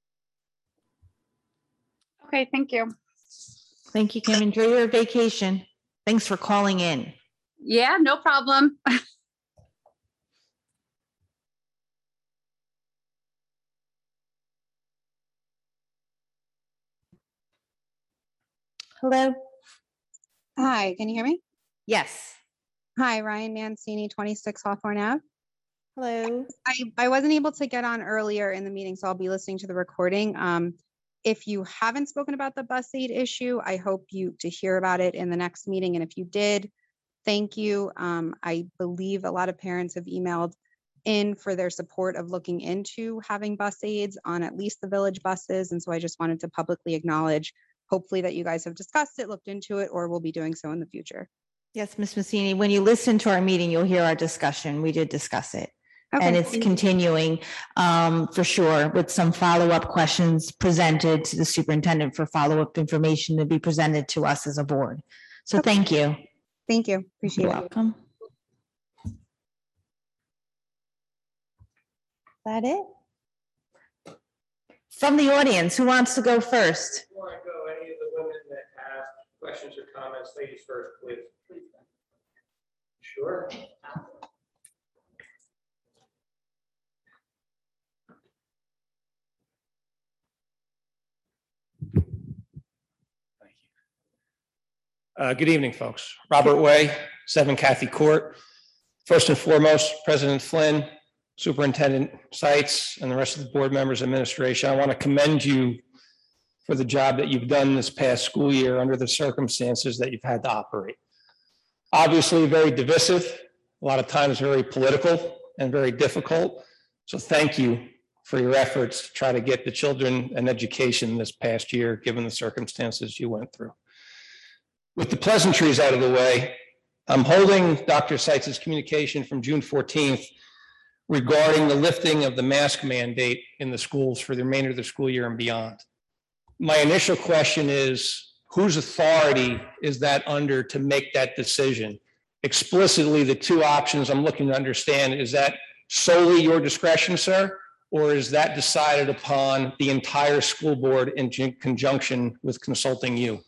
Okay, thank you. Thank you, Kim. Enjoy your vacation. Thanks for calling in. Yeah, no problem. Hello. Hi, can you hear me? Yes. Hi, Ryan Mancini, 26 Hawthorne Ave. Hello. I wasn't able to get on earlier in the meeting, so I'll be listening to the recording. If you haven't spoken about the bus aid issue, I hope to hear about it in the next meeting. And if you did, thank you. I believe a lot of parents have emailed in for their support of looking into having bus aids on at least the village buses. And so I just wanted to publicly acknowledge, hopefully, that you guys have discussed it, looked into it, or will be doing so in the future. Yes, Ms. Massini, when you listen to our meeting, you'll hear our discussion. We did discuss it. Okay. And it's continuing for sure, with some follow-up questions presented to the superintendent for follow-up information to be presented to us as a board. So thank you. Thank you. Appreciate You're it. welcome. Is that it? From the audience, who wants to go first? Before I go, any of the women that have questions or comments, ladies first, please. Sure. Good evening, folks. Robert Way, 7 Cathy Court. First and foremost, President Flynn, Superintendent Seitz, and the rest of the board members, administration, I want to commend you for the job that you've done this past school year under the circumstances that you've had to operate. Obviously, very divisive, a lot of times very political and very difficult. So thank you for your efforts to try to get the children an education this past year, given the circumstances you went through. With the pleasantries out of the way, I'm holding Dr. Seitz's communication from June 14th regarding the lifting of the mask mandate in the schools for the remainder of the school year and beyond. My initial question is, whose authority is that under to make that decision? Explicitly, the two options I'm looking to understand, is that solely your discretion, sir? Or is that decided upon the entire school board in conjunction with consulting you?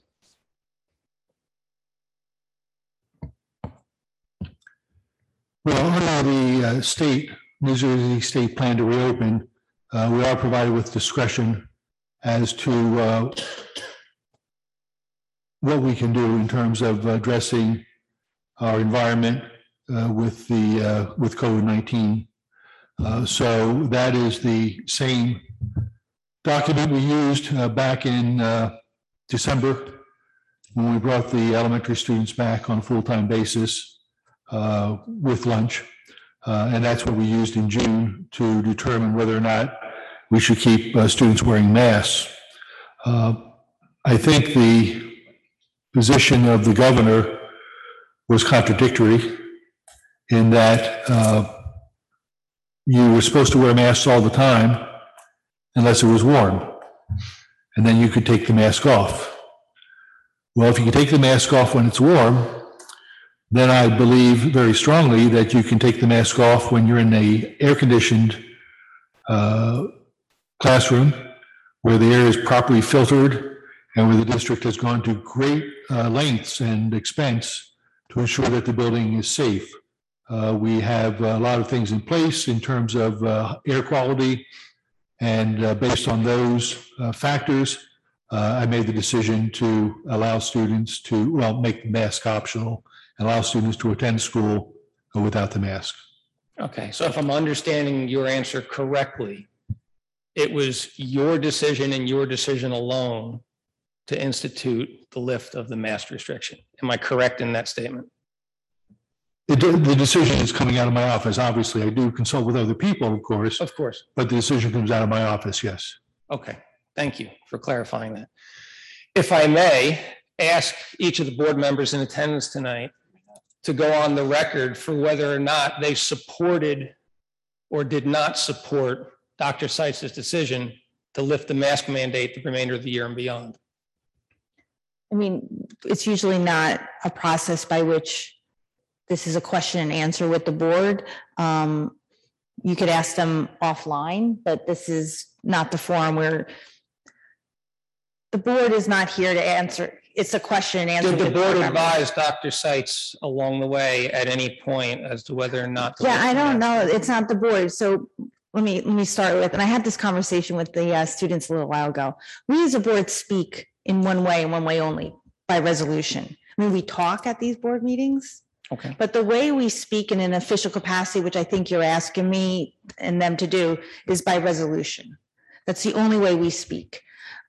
Well, under the New Jersey state plan to reopen, we are provided with discretion as to what we can do in terms of addressing our environment with COVID-19. So that is the same document we used back in December when we brought the elementary students back on a full-time basis with lunch. And that's what we used in June to determine whether or not we should keep students wearing masks. I think the position of the governor was contradictory in that you were supposed to wear masks all the time unless it was warm, and then you could take the mask off. Well, if you can take the mask off when it's warm, then I believe very strongly that you can take the mask off when you're in a air-conditioned classroom, where the air is properly filtered, and where the district has gone to great lengths and expense to ensure that the building is safe. We have a lot of things in place in terms of air quality, and based on those factors, I made the decision to allow students to, well, make the mask optional and allow students to attend school without the mask. Okay, so if I'm understanding your answer correctly, it was your decision and your decision alone to institute the lift of the mask restriction. Am I correct in that statement? The decision is coming out of my office. Obviously, I do consult with other people, of course. Of course. But the decision comes out of my office, yes. Okay, thank you for clarifying that. If I may ask each of the board members in attendance tonight to go on the record for whether or not they supported or did not support Dr. Seitz's decision to lift the mask mandate the remainder of the year and beyond. I mean, it's usually not a process by which this is a question and answer with the board. You could ask them offline, but this is not the forum where the board is not here to answer. It's a question and answer. Did the with board members. advise Dr. Seitz along the way at any point as to whether or not? to Yeah, lift I the don't mask? know. It's not the board. So let me start with, and I had this conversation with the students a little while ago. We as a board speak in one way and one way only, by resolution. I mean, we talk at these board meetings. Okay. But the way we speak in an official capacity, which I think you're asking me and them to do, is by resolution. That's the only way we speak.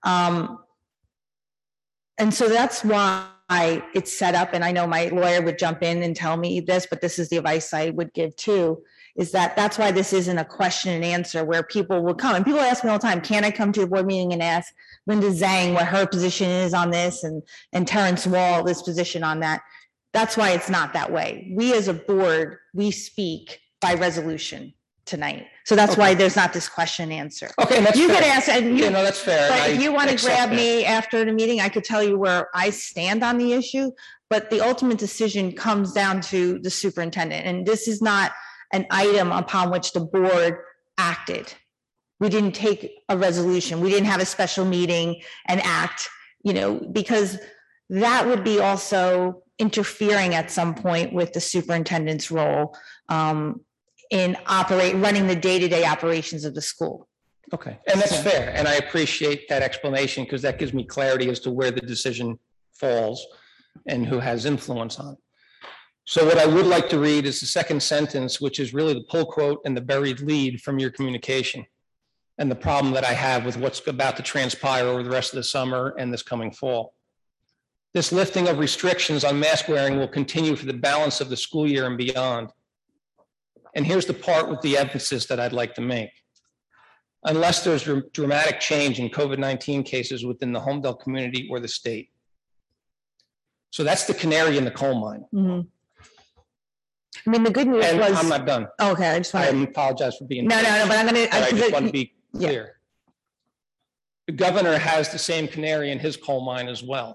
And so that's why it's set up, and I know my lawyer would jump in and tell me this, but this is the advice I would give too, is that that's why this isn't a question and answer where people will come. And people ask me all the time, can I come to a board meeting and ask Linda Zhang what her position is on this, and Terrence Wall this position on that? That's why it's not that way. We as a board, we speak by resolution tonight. So that's why there's not this question and answer. Okay, that's You fair. could ask, and you, Yeah, no, that's fair. and but I if you want to accept grab that. me after the meeting, I could tell you where I stand on the issue. But the ultimate decision comes down to the superintendent. And this is not an item upon which the board acted. We didn't take a resolution. We didn't have a special meeting and act, because that would be also interfering at some point with the superintendent's role in running the day-to-day operations of the school. Okay, and that's fair, and I appreciate that explanation because that gives me clarity as to where the decision falls and who has influence on it. So what I would like to read is the second sentence, which is really the pull quote and the buried lead from your communication and the problem that I have with what's about to transpire over the rest of the summer and this coming fall. This lifting of restrictions on mask wearing will continue for the balance of the school year and beyond. And here's the part with the emphasis that I'd like to make. Unless there's dramatic change in COVID-19 cases within the Homedale community or the state. So that's the canary in the coal mine. Mhm. I mean, the good news And was. I'm not done. Okay, I just I want to. apologize for being. No, but I'm going to. I just want to be clear. The governor has the same canary in his coal mine as well.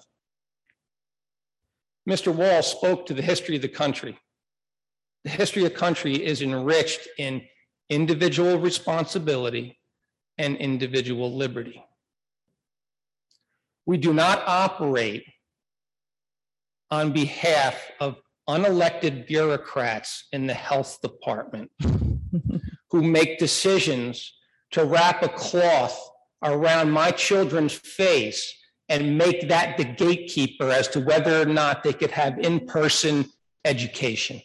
Mr. Wall spoke to the history of the country. The history of the country is enriched in individual responsibility and individual liberty. We do not operate on behalf of unelected bureaucrats in the health department who make decisions to wrap a cloth around my children's face and make that the gatekeeper as to whether or not they could have in-person education.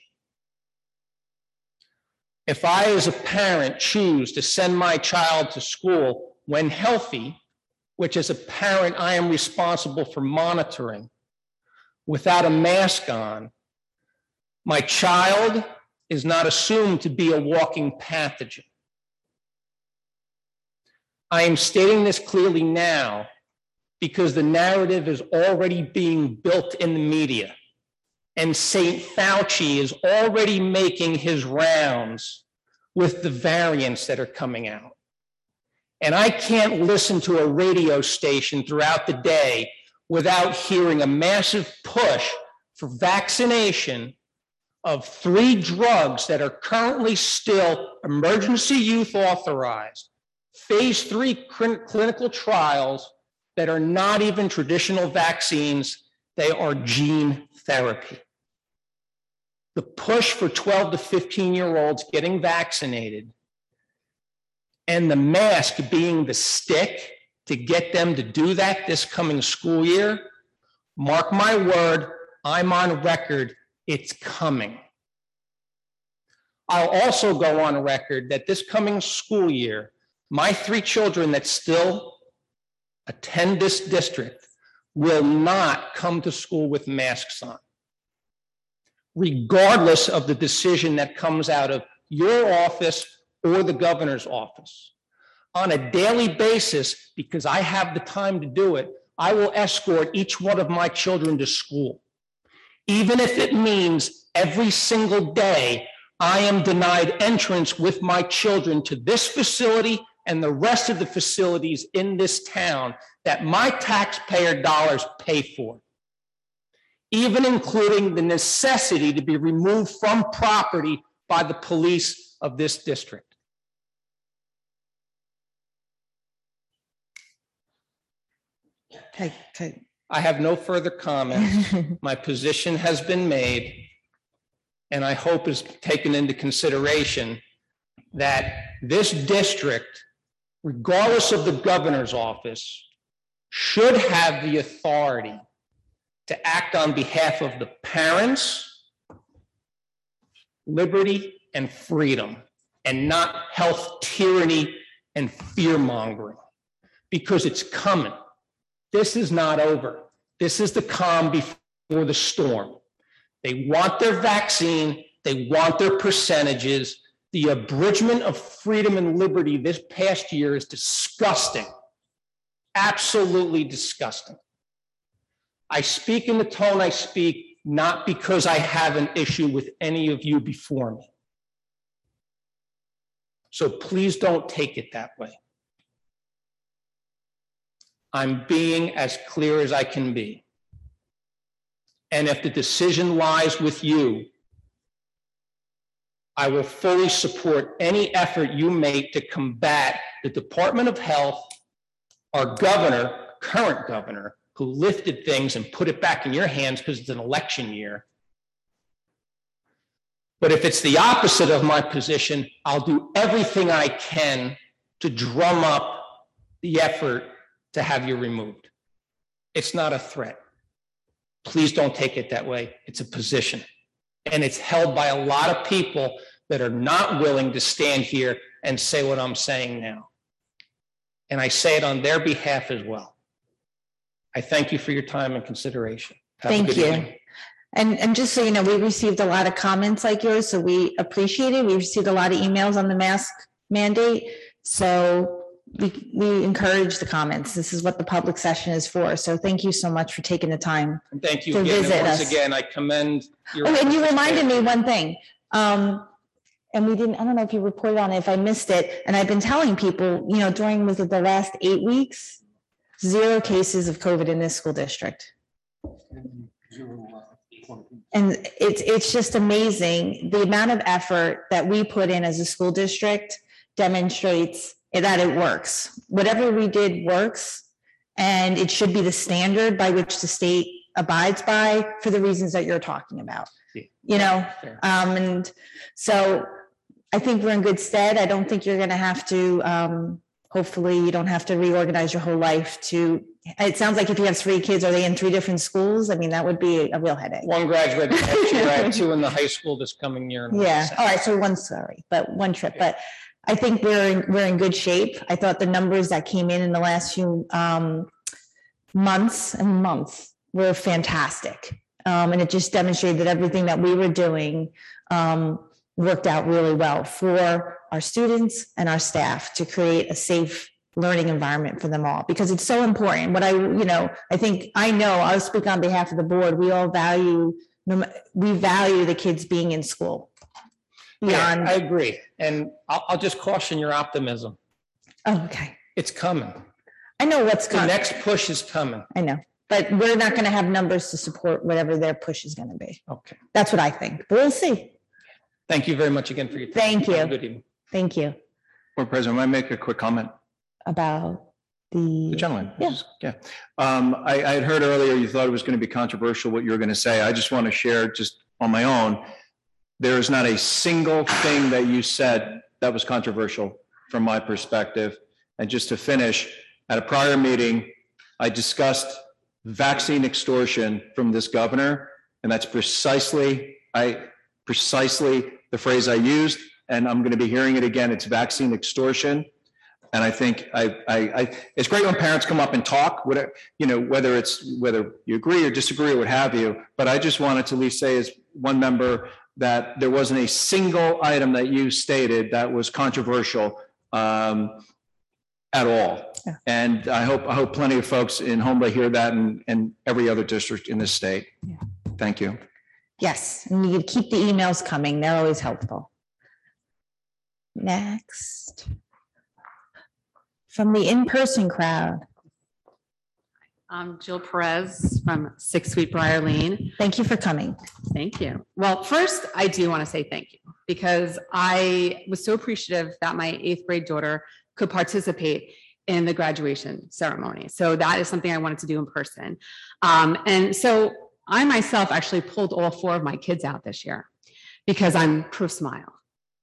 If I, as a parent, choose to send my child to school when healthy, which as a parent I am responsible for monitoring, without a mask on, my child is not assumed to be a walking pathogen. I am stating this clearly now because the narrative is already being built in the media. And St. Fauci is already making his rounds with the variants that are coming out. And I can't listen to a radio station throughout the day without hearing a massive push for vaccination of 3 drugs that are currently still emergency use authorized phase 3 clinical trials that are not even traditional vaccines, they are gene therapy. The push for 12 to 15-year-olds getting vaccinated and the mask being the stick to get them to do that this coming school year, mark my word, I'm on record, it's coming. I'll also go on record that this coming school year, my 3 children that still attend this district will not come to school with masks on, regardless of the decision that comes out of your office or the governor's office. On a daily basis, because I have the time to do it, I will escort each one of my children to school. Even if it means every single day I am denied entrance with my children to this facility and the rest of the facilities in this town that my taxpayer dollars pay for, even including the necessity to be removed from property by the police of this district. I have no further comments. My position has been made, and I hope is taken into consideration that this district, regardless of the governor's office, should have the authority to act on behalf of the parents, liberty and freedom, and not health tyranny and fear mongering, because it's coming. This is not over. This is the calm before the storm. They want their vaccine. They want their percentages. The abridgment of freedom and liberty this past year is disgusting. Absolutely disgusting. I speak in the tone I speak, not because I have an issue with any of you before me. So please don't take it that way. I'm being as clear as I can be. And if the decision lies with you, I will fully support any effort you make to combat the Department of Health, our governor, current governor, who lifted things and put it back in your hands because it's an election year. But if it's the opposite of my position, I'll do everything I can to drum up the effort to have you removed. It's not a threat. Please don't take it that way. It's a position. And it's held by a lot of people that are not willing to stand here and say what I'm saying now. And I say it on their behalf as well. I thank you for your time and consideration. Have a Thank good you. evening. And just so you know, we received a lot of comments like yours, so we appreciate it. We received a lot of emails on the mask mandate. So we encourage the comments. This is what the public session is for. So thank you so much for taking the time. And thank you to again. visit And once us. again, I commend your. Oh, and you reminded me one thing. And we didn't, I don't know if you reported on it, if I missed it. And I've been telling people, you know, during, was it the last 8 weeks? 0 cases of COVID in this school district. And it's just amazing. The amount of effort that we put in as a school district demonstrates that it works. Whatever we did works, and it should be the standard by which the state abides by for the reasons that you're talking about. You know, and so I think we're in good stead. I don't think you're going to have to, hopefully you don't have to reorganize your whole life to, it sounds like if you have 3 kids, are they in 3 different schools? I mean, that would be a real headache. One graduated next year. I have 2 in the high school this coming year. and one Yeah, in all right, so one trip, but I think we're in good shape. I thought the numbers that came in the last few months were fantastic. And it just demonstrated that everything that we were doing worked out really well for our students and our staff to create a safe learning environment for them all, because it's so important. What I'll speak on behalf of the board. We all value the kids being in school. Yeah, I agree. And I'll just caution your optimism. Oh, okay. It's coming. I know what's The coming. next push is coming. I know, but we're not going to have numbers to support whatever their push is going to be. Okay. That's what I think, but we'll see. Thank you very much again for your time. Thank you. Have a good evening. Thank you. Board President, may I make a quick comment? about The the, gentleman. Yeah. Yeah. I had heard earlier you thought it was going to be controversial what you were going to say. I just want to share just on my own. There is not a single thing that you said that was controversial from my perspective. And just to finish, at a prior meeting, I discussed vaccine extortion from this governor, and that's precisely the phrase I used, and I'm going to be hearing it again. It's vaccine extortion. And I think it's great when parents come up and talk, whether you agree or disagree or what have you. But I just wanted to at least say as one member that there wasn't a single item that you stated that was controversial at all. Yeah. And I hope plenty of folks in Homestead hear that and every other district in this state. Yeah. Thank you. yes, and you keep the emails coming. They're always helpful. Next. From the in-person crowd. I'm Jill Perez from 6 Sweetbriar Lane. Thank you for coming. Thank you. Well, first, I do want to say thank you because I was so appreciative that my 8th grade daughter could participate in the graduation ceremony. So that is something I wanted to do in person. And so I myself actually pulled all 4 of my kids out this year because I'm proof smile.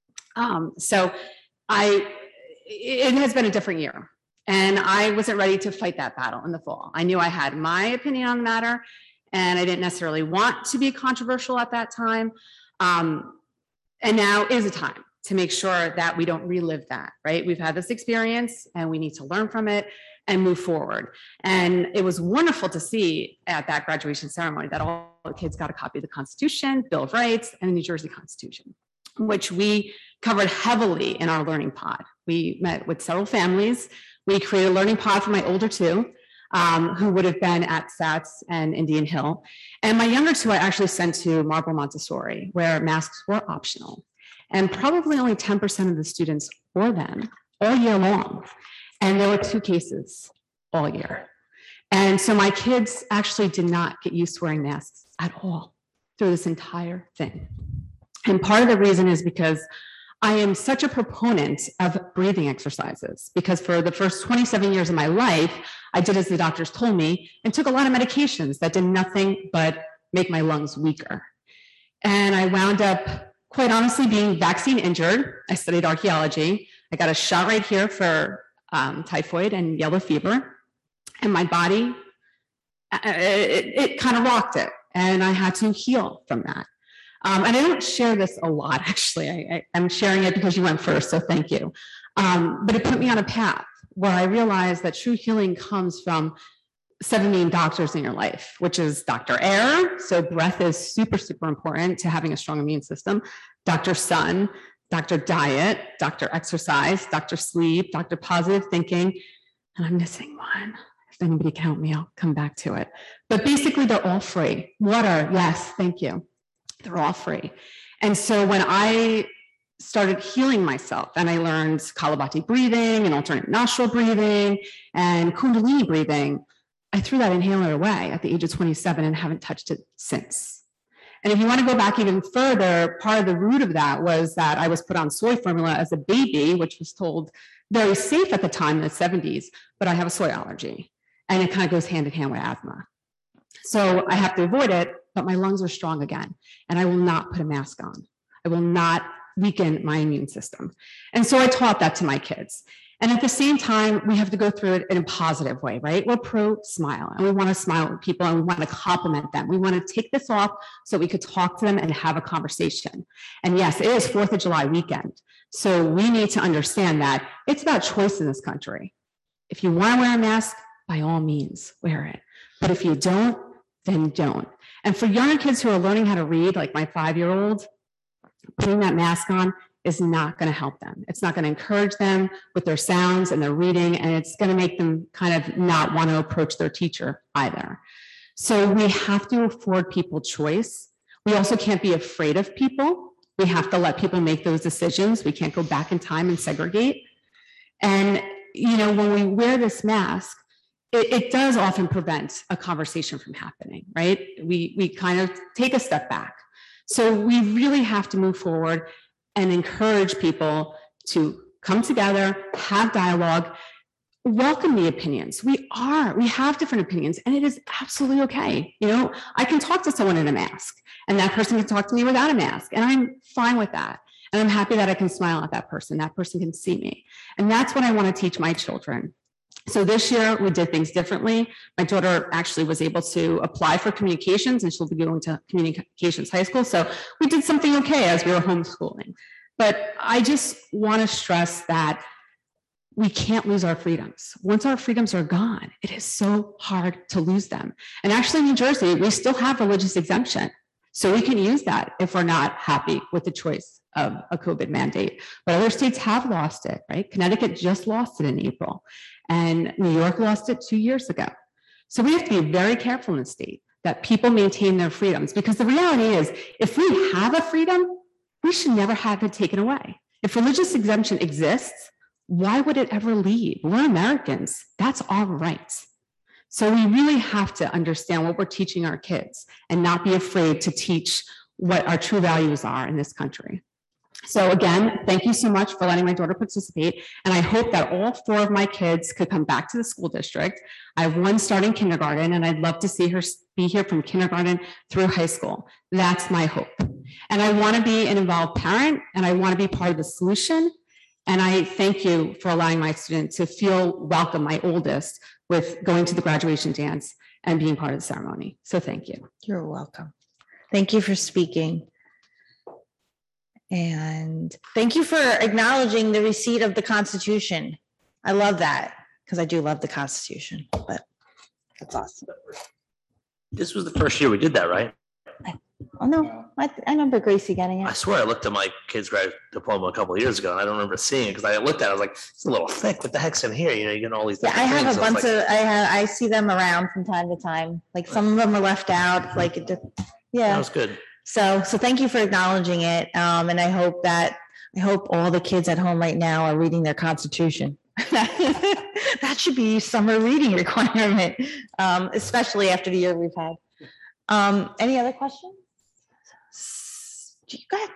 It has been a different year. And I wasn't ready to fight that battle in the fall. I knew I had my opinion on the matter, and I didn't necessarily want to be controversial at that time. And now is a time to make sure that we don't relive that, right? We've had this experience and we need to learn from it and move forward. And it was wonderful to see at that graduation ceremony that all the kids got a copy of the Constitution, Bill of Rights, and the New Jersey Constitution, which we covered heavily in our learning pod. We met with several families. We created a learning pod for my older 2, who would have been at SATS and Indian Hill. And my younger 2, I actually sent to Marble Montessori, where masks were optional. And probably only 10% of the students wore them all year long. And there were 2 cases all year. And so my kids actually did not get used to wearing masks at all through this entire thing. And part of the reason is because I am such a proponent of breathing exercises, because for the first 27 years of my life, I did as the doctors told me and took a lot of medications that did nothing but make my lungs weaker. And I wound up, quite honestly, being vaccine injured. I studied archaeology. I got a shot right here for typhoid and yellow fever. And my body, it kind of rocked it. And I had to heal from that. And I don't share this a lot, actually. I'm sharing it because you went first, so thank you. But it put me on a path where I realized that true healing comes from 7 main doctors in your life, which is Dr. Air. So breath is super, super important to having a strong immune system. Dr. Sun, Dr. Diet, Dr. Exercise, Dr. Sleep, Dr. Positive Thinking, and I'm missing one. If anybody can help me, I'll come back to it. But basically, they're all free. Water, yes, thank you. They're all free. And so when I started healing myself and I learned Kapalabhati breathing and alternate nostril breathing and Kundalini breathing, I threw that inhaler away at the age of 27 and haven't touched it since. And if you want to go back even further, part of the root of that was that I was put on soy formula as a baby, which was told very safe at the time in the 70s, but I have a soy allergy and it kind of goes hand in hand with asthma. So I have to avoid it, but my lungs are strong again, and I will not put a mask on. I will not weaken my immune system. And so I taught that to my kids. And at the same time, we have to go through it in a positive way, right? We're pro-smile, and we want to smile at people, and we want to compliment them. We want to take this off so we could talk to them and have a conversation. And yes, it is 4th of July weekend. So we need to understand that it's about choice in this country. If you want to wear a mask, by all means, wear it. But if you don't, then don't. And for younger kids who are learning how to read, like my 5-year-old, putting that mask on is not going to help them. It's not going to encourage them with their sounds and their reading, and it's going to make them kind of not want to approach their teacher either. So we have to afford people choice. We also can't be afraid of people. We have to let people make those decisions. We can't go back in time and segregate. And, you know, when we wear this mask, it does often prevent a conversation from happening, right? We kind of take a step back. So we really have to move forward and encourage people to come together, have dialogue. welcome the opinions. We have different opinions, and it is absolutely okay. You know, I can talk to someone in a mask, and that person can talk to me without a mask, and I'm fine with that. And I'm happy that I can smile at that person. That person can see me. And that's what I want to teach my children. So this year we did things differently. My daughter actually was able to apply for communications, and she'll be going to communications high school. So we did something okay as we were homeschooling. But I just want to stress that we can't lose our freedoms. Once our freedoms are gone, it is so hard to lose them. And actually in New Jersey, we still have religious exemption. So we can use that if we're not happy with the choice of a COVID mandate. But other states have lost it, right? Connecticut just lost it in April, and New York lost it 2 years ago. So we have to be very careful in the state that people maintain their freedoms, because the reality is, if we have a freedom, we should never have it taken away. If religious exemption exists, why would it ever leave? We're Americans. That's our rights. So we really have to understand what we're teaching our kids and not be afraid to teach what our true values are in this country. So again, thank you so much for letting my daughter participate. And I hope that all 4 of my kids could come back to the school district. I have one starting kindergarten, and I'd love to see her be here from kindergarten through high school. That's my hope. And I want to be an involved parent, and I want to be part of the solution. And I thank you for allowing my student to feel welcome, my oldest, with going to the graduation dance and being part of the ceremony. So thank you. You're welcome. Thank you for speaking. And thank you for acknowledging the receipt of the Constitution. I love that, because I do love the Constitution, but that's awesome. This was the first year we did that, right? Oh, no, I remember Gracie getting I it. swear I looked at my kid's grad diploma a couple of years ago, and I don't remember seeing it because I looked at it, I was like, it's a little thick. What the heck's in here? You know, you get all these. Yeah, I different have things. a I was bunch like, of, I see them around from time to time. Like some of them are left out, like, That yeah. was good. So thank you for acknowledging it. And I hope all the kids at home right now are reading their Constitution. That should be summer reading requirement, especially after the year we've had. Any other questions? Go ahead.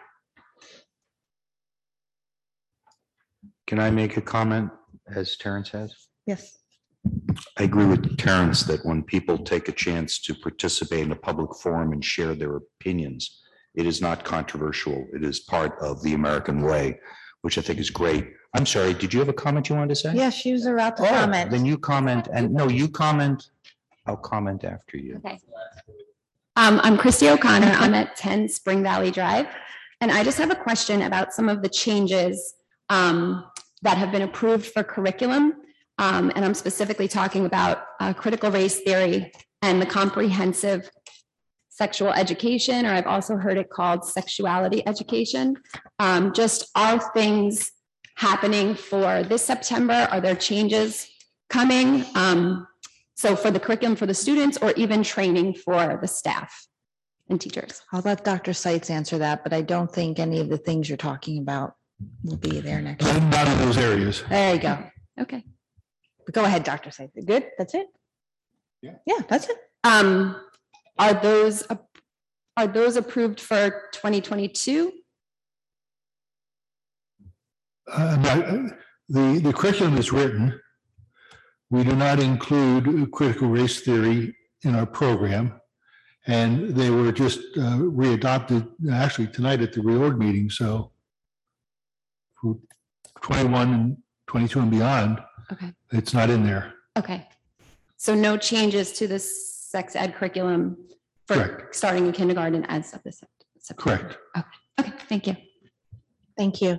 Can I make a comment, as Terrence has? Yes. I agree with Terrence that when people take a chance to participate in a public forum and share their opinions, it is not controversial. It is part of the American way, which I think is great. I'm sorry, did you have a comment you wanted to say? Yeah, she was about to comment. Then you comment, and no, you comment. I'll comment after you. Okay. I'm Christy O'Connor. I'm at 10 Spring Valley Drive. And I just have a question about some of the changes that have been approved for curriculum. And I'm specifically talking about critical race theory and the comprehensive sexual education, or I've also heard it called sexuality education. Just are things happening for this September? Are there changes coming? So for the curriculum for the students, or even training for the staff and teachers? I'll let Dr. Seitz answer that, but I don't think any of the things you're talking about will be there next year. Not in those areas. There you go. Okay. But go ahead, Dr. Seitz. Good, that's it? Yeah, that's it. Are those approved for 2022? The curriculum is written. We do not include critical race theory in our program. And they were just readopted actually tonight at the reorg meeting. So for 21 and 22 and beyond, Okay. it's not in there. Okay. So no changes to the sex ed curriculum for Correct. starting in kindergarten as of this September? Correct. Okay, thank you. Thank you.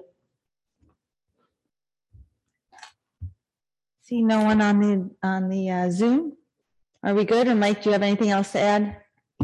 See no one on the Zoom? Are we good? And Mike, do you have anything else to add?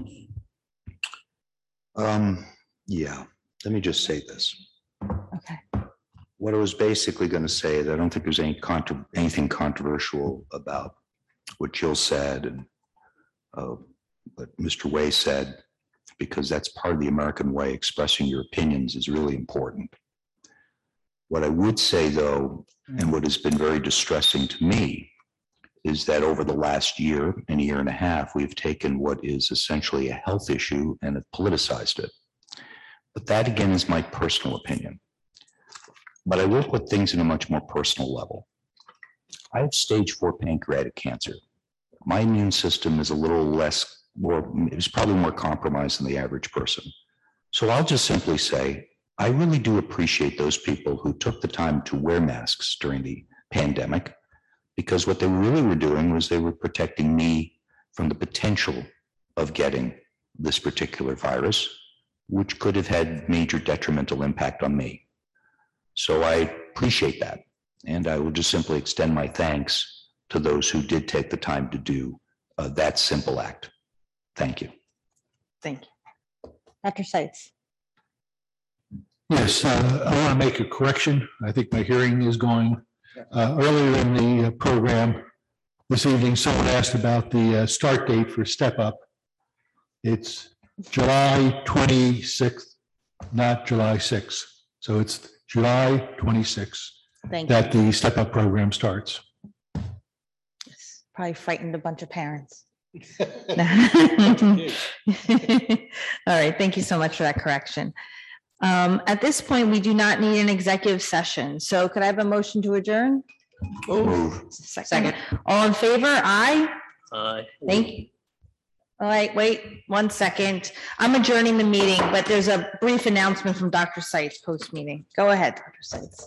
Yeah, let me just say this. Okay. What I was basically going to say is I don't think there's anything controversial about what Jill said and what Mr. Way said, because that's part of the American way. Expressing your opinions is really important. What I would say, though, and what has been very distressing to me, is that over the last year and a year and a half, we've taken what is essentially a health issue and have politicized it. But that, again, is my personal opinion. But I will put things in a much more personal level. I have stage 4 pancreatic cancer. My immune system is a little less, it's probably more compromised than the average person. So I'll just simply say, I really do appreciate those people who took the time to wear masks during the pandemic, because what they really were doing was they were protecting me from the potential of getting this particular virus, which could have had major detrimental impact on me. So I appreciate that. And I will just simply extend my thanks to those who did take the time to do that simple act. Thank you. Thank you. Dr. Seitz. Yes, I want to make a correction. I think my hearing is going. Earlier in the program this evening, someone asked about the start date for Step Up. It's July 26th, not July 6th. So it's July 26th Thank you. that the Step Up program starts. Probably frightened a bunch of parents. All right, thank you so much for that correction. At this point, we do not need an executive session. So could I have a motion to adjourn? Move. Second. All in favor? Aye. Thank you. All right, wait 1 second. I'm adjourning the meeting, but there's a brief announcement from Dr. Seitz post-meeting. Go ahead, Dr. Seitz.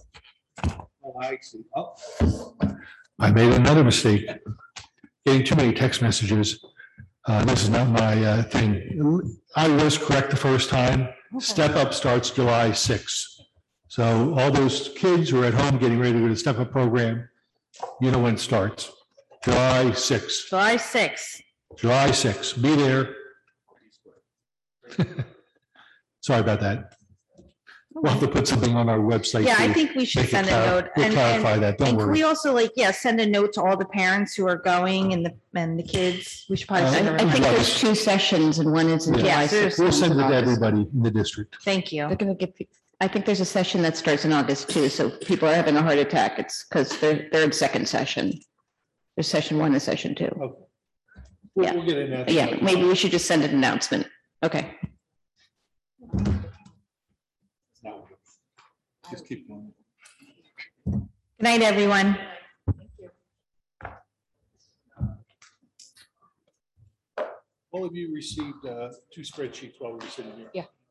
I made another mistake, getting too many text messages. This is not my thing. I was correct the first time. Step Up starts July 6th. So all those kids who are at home getting ready to go to the Step Up program, you know when it starts. July 6th. July 6th. July 6th. Be there. Sorry about that. We'll have to put something on our website. Yeah, I to think we should make it send a note. We'll clarify that. Don't And can worry. we also send a note to all the parents who are going and the kids? We should probably send a I think reminder. there's 2 sessions and one is in July. Yes, there's- 6th. We'll send it to everybody in the district. Thank you. They're going to get, I think there's a session that starts in August too. So people are having a heart attack. It's because they're in second session. There's session 1 and session 2. Yeah. We'll get it now. Yeah, maybe we should just send an announcement. Okay. Just keep going. Good night, everyone. All of you received 2 spreadsheets while we were sitting here. Yeah.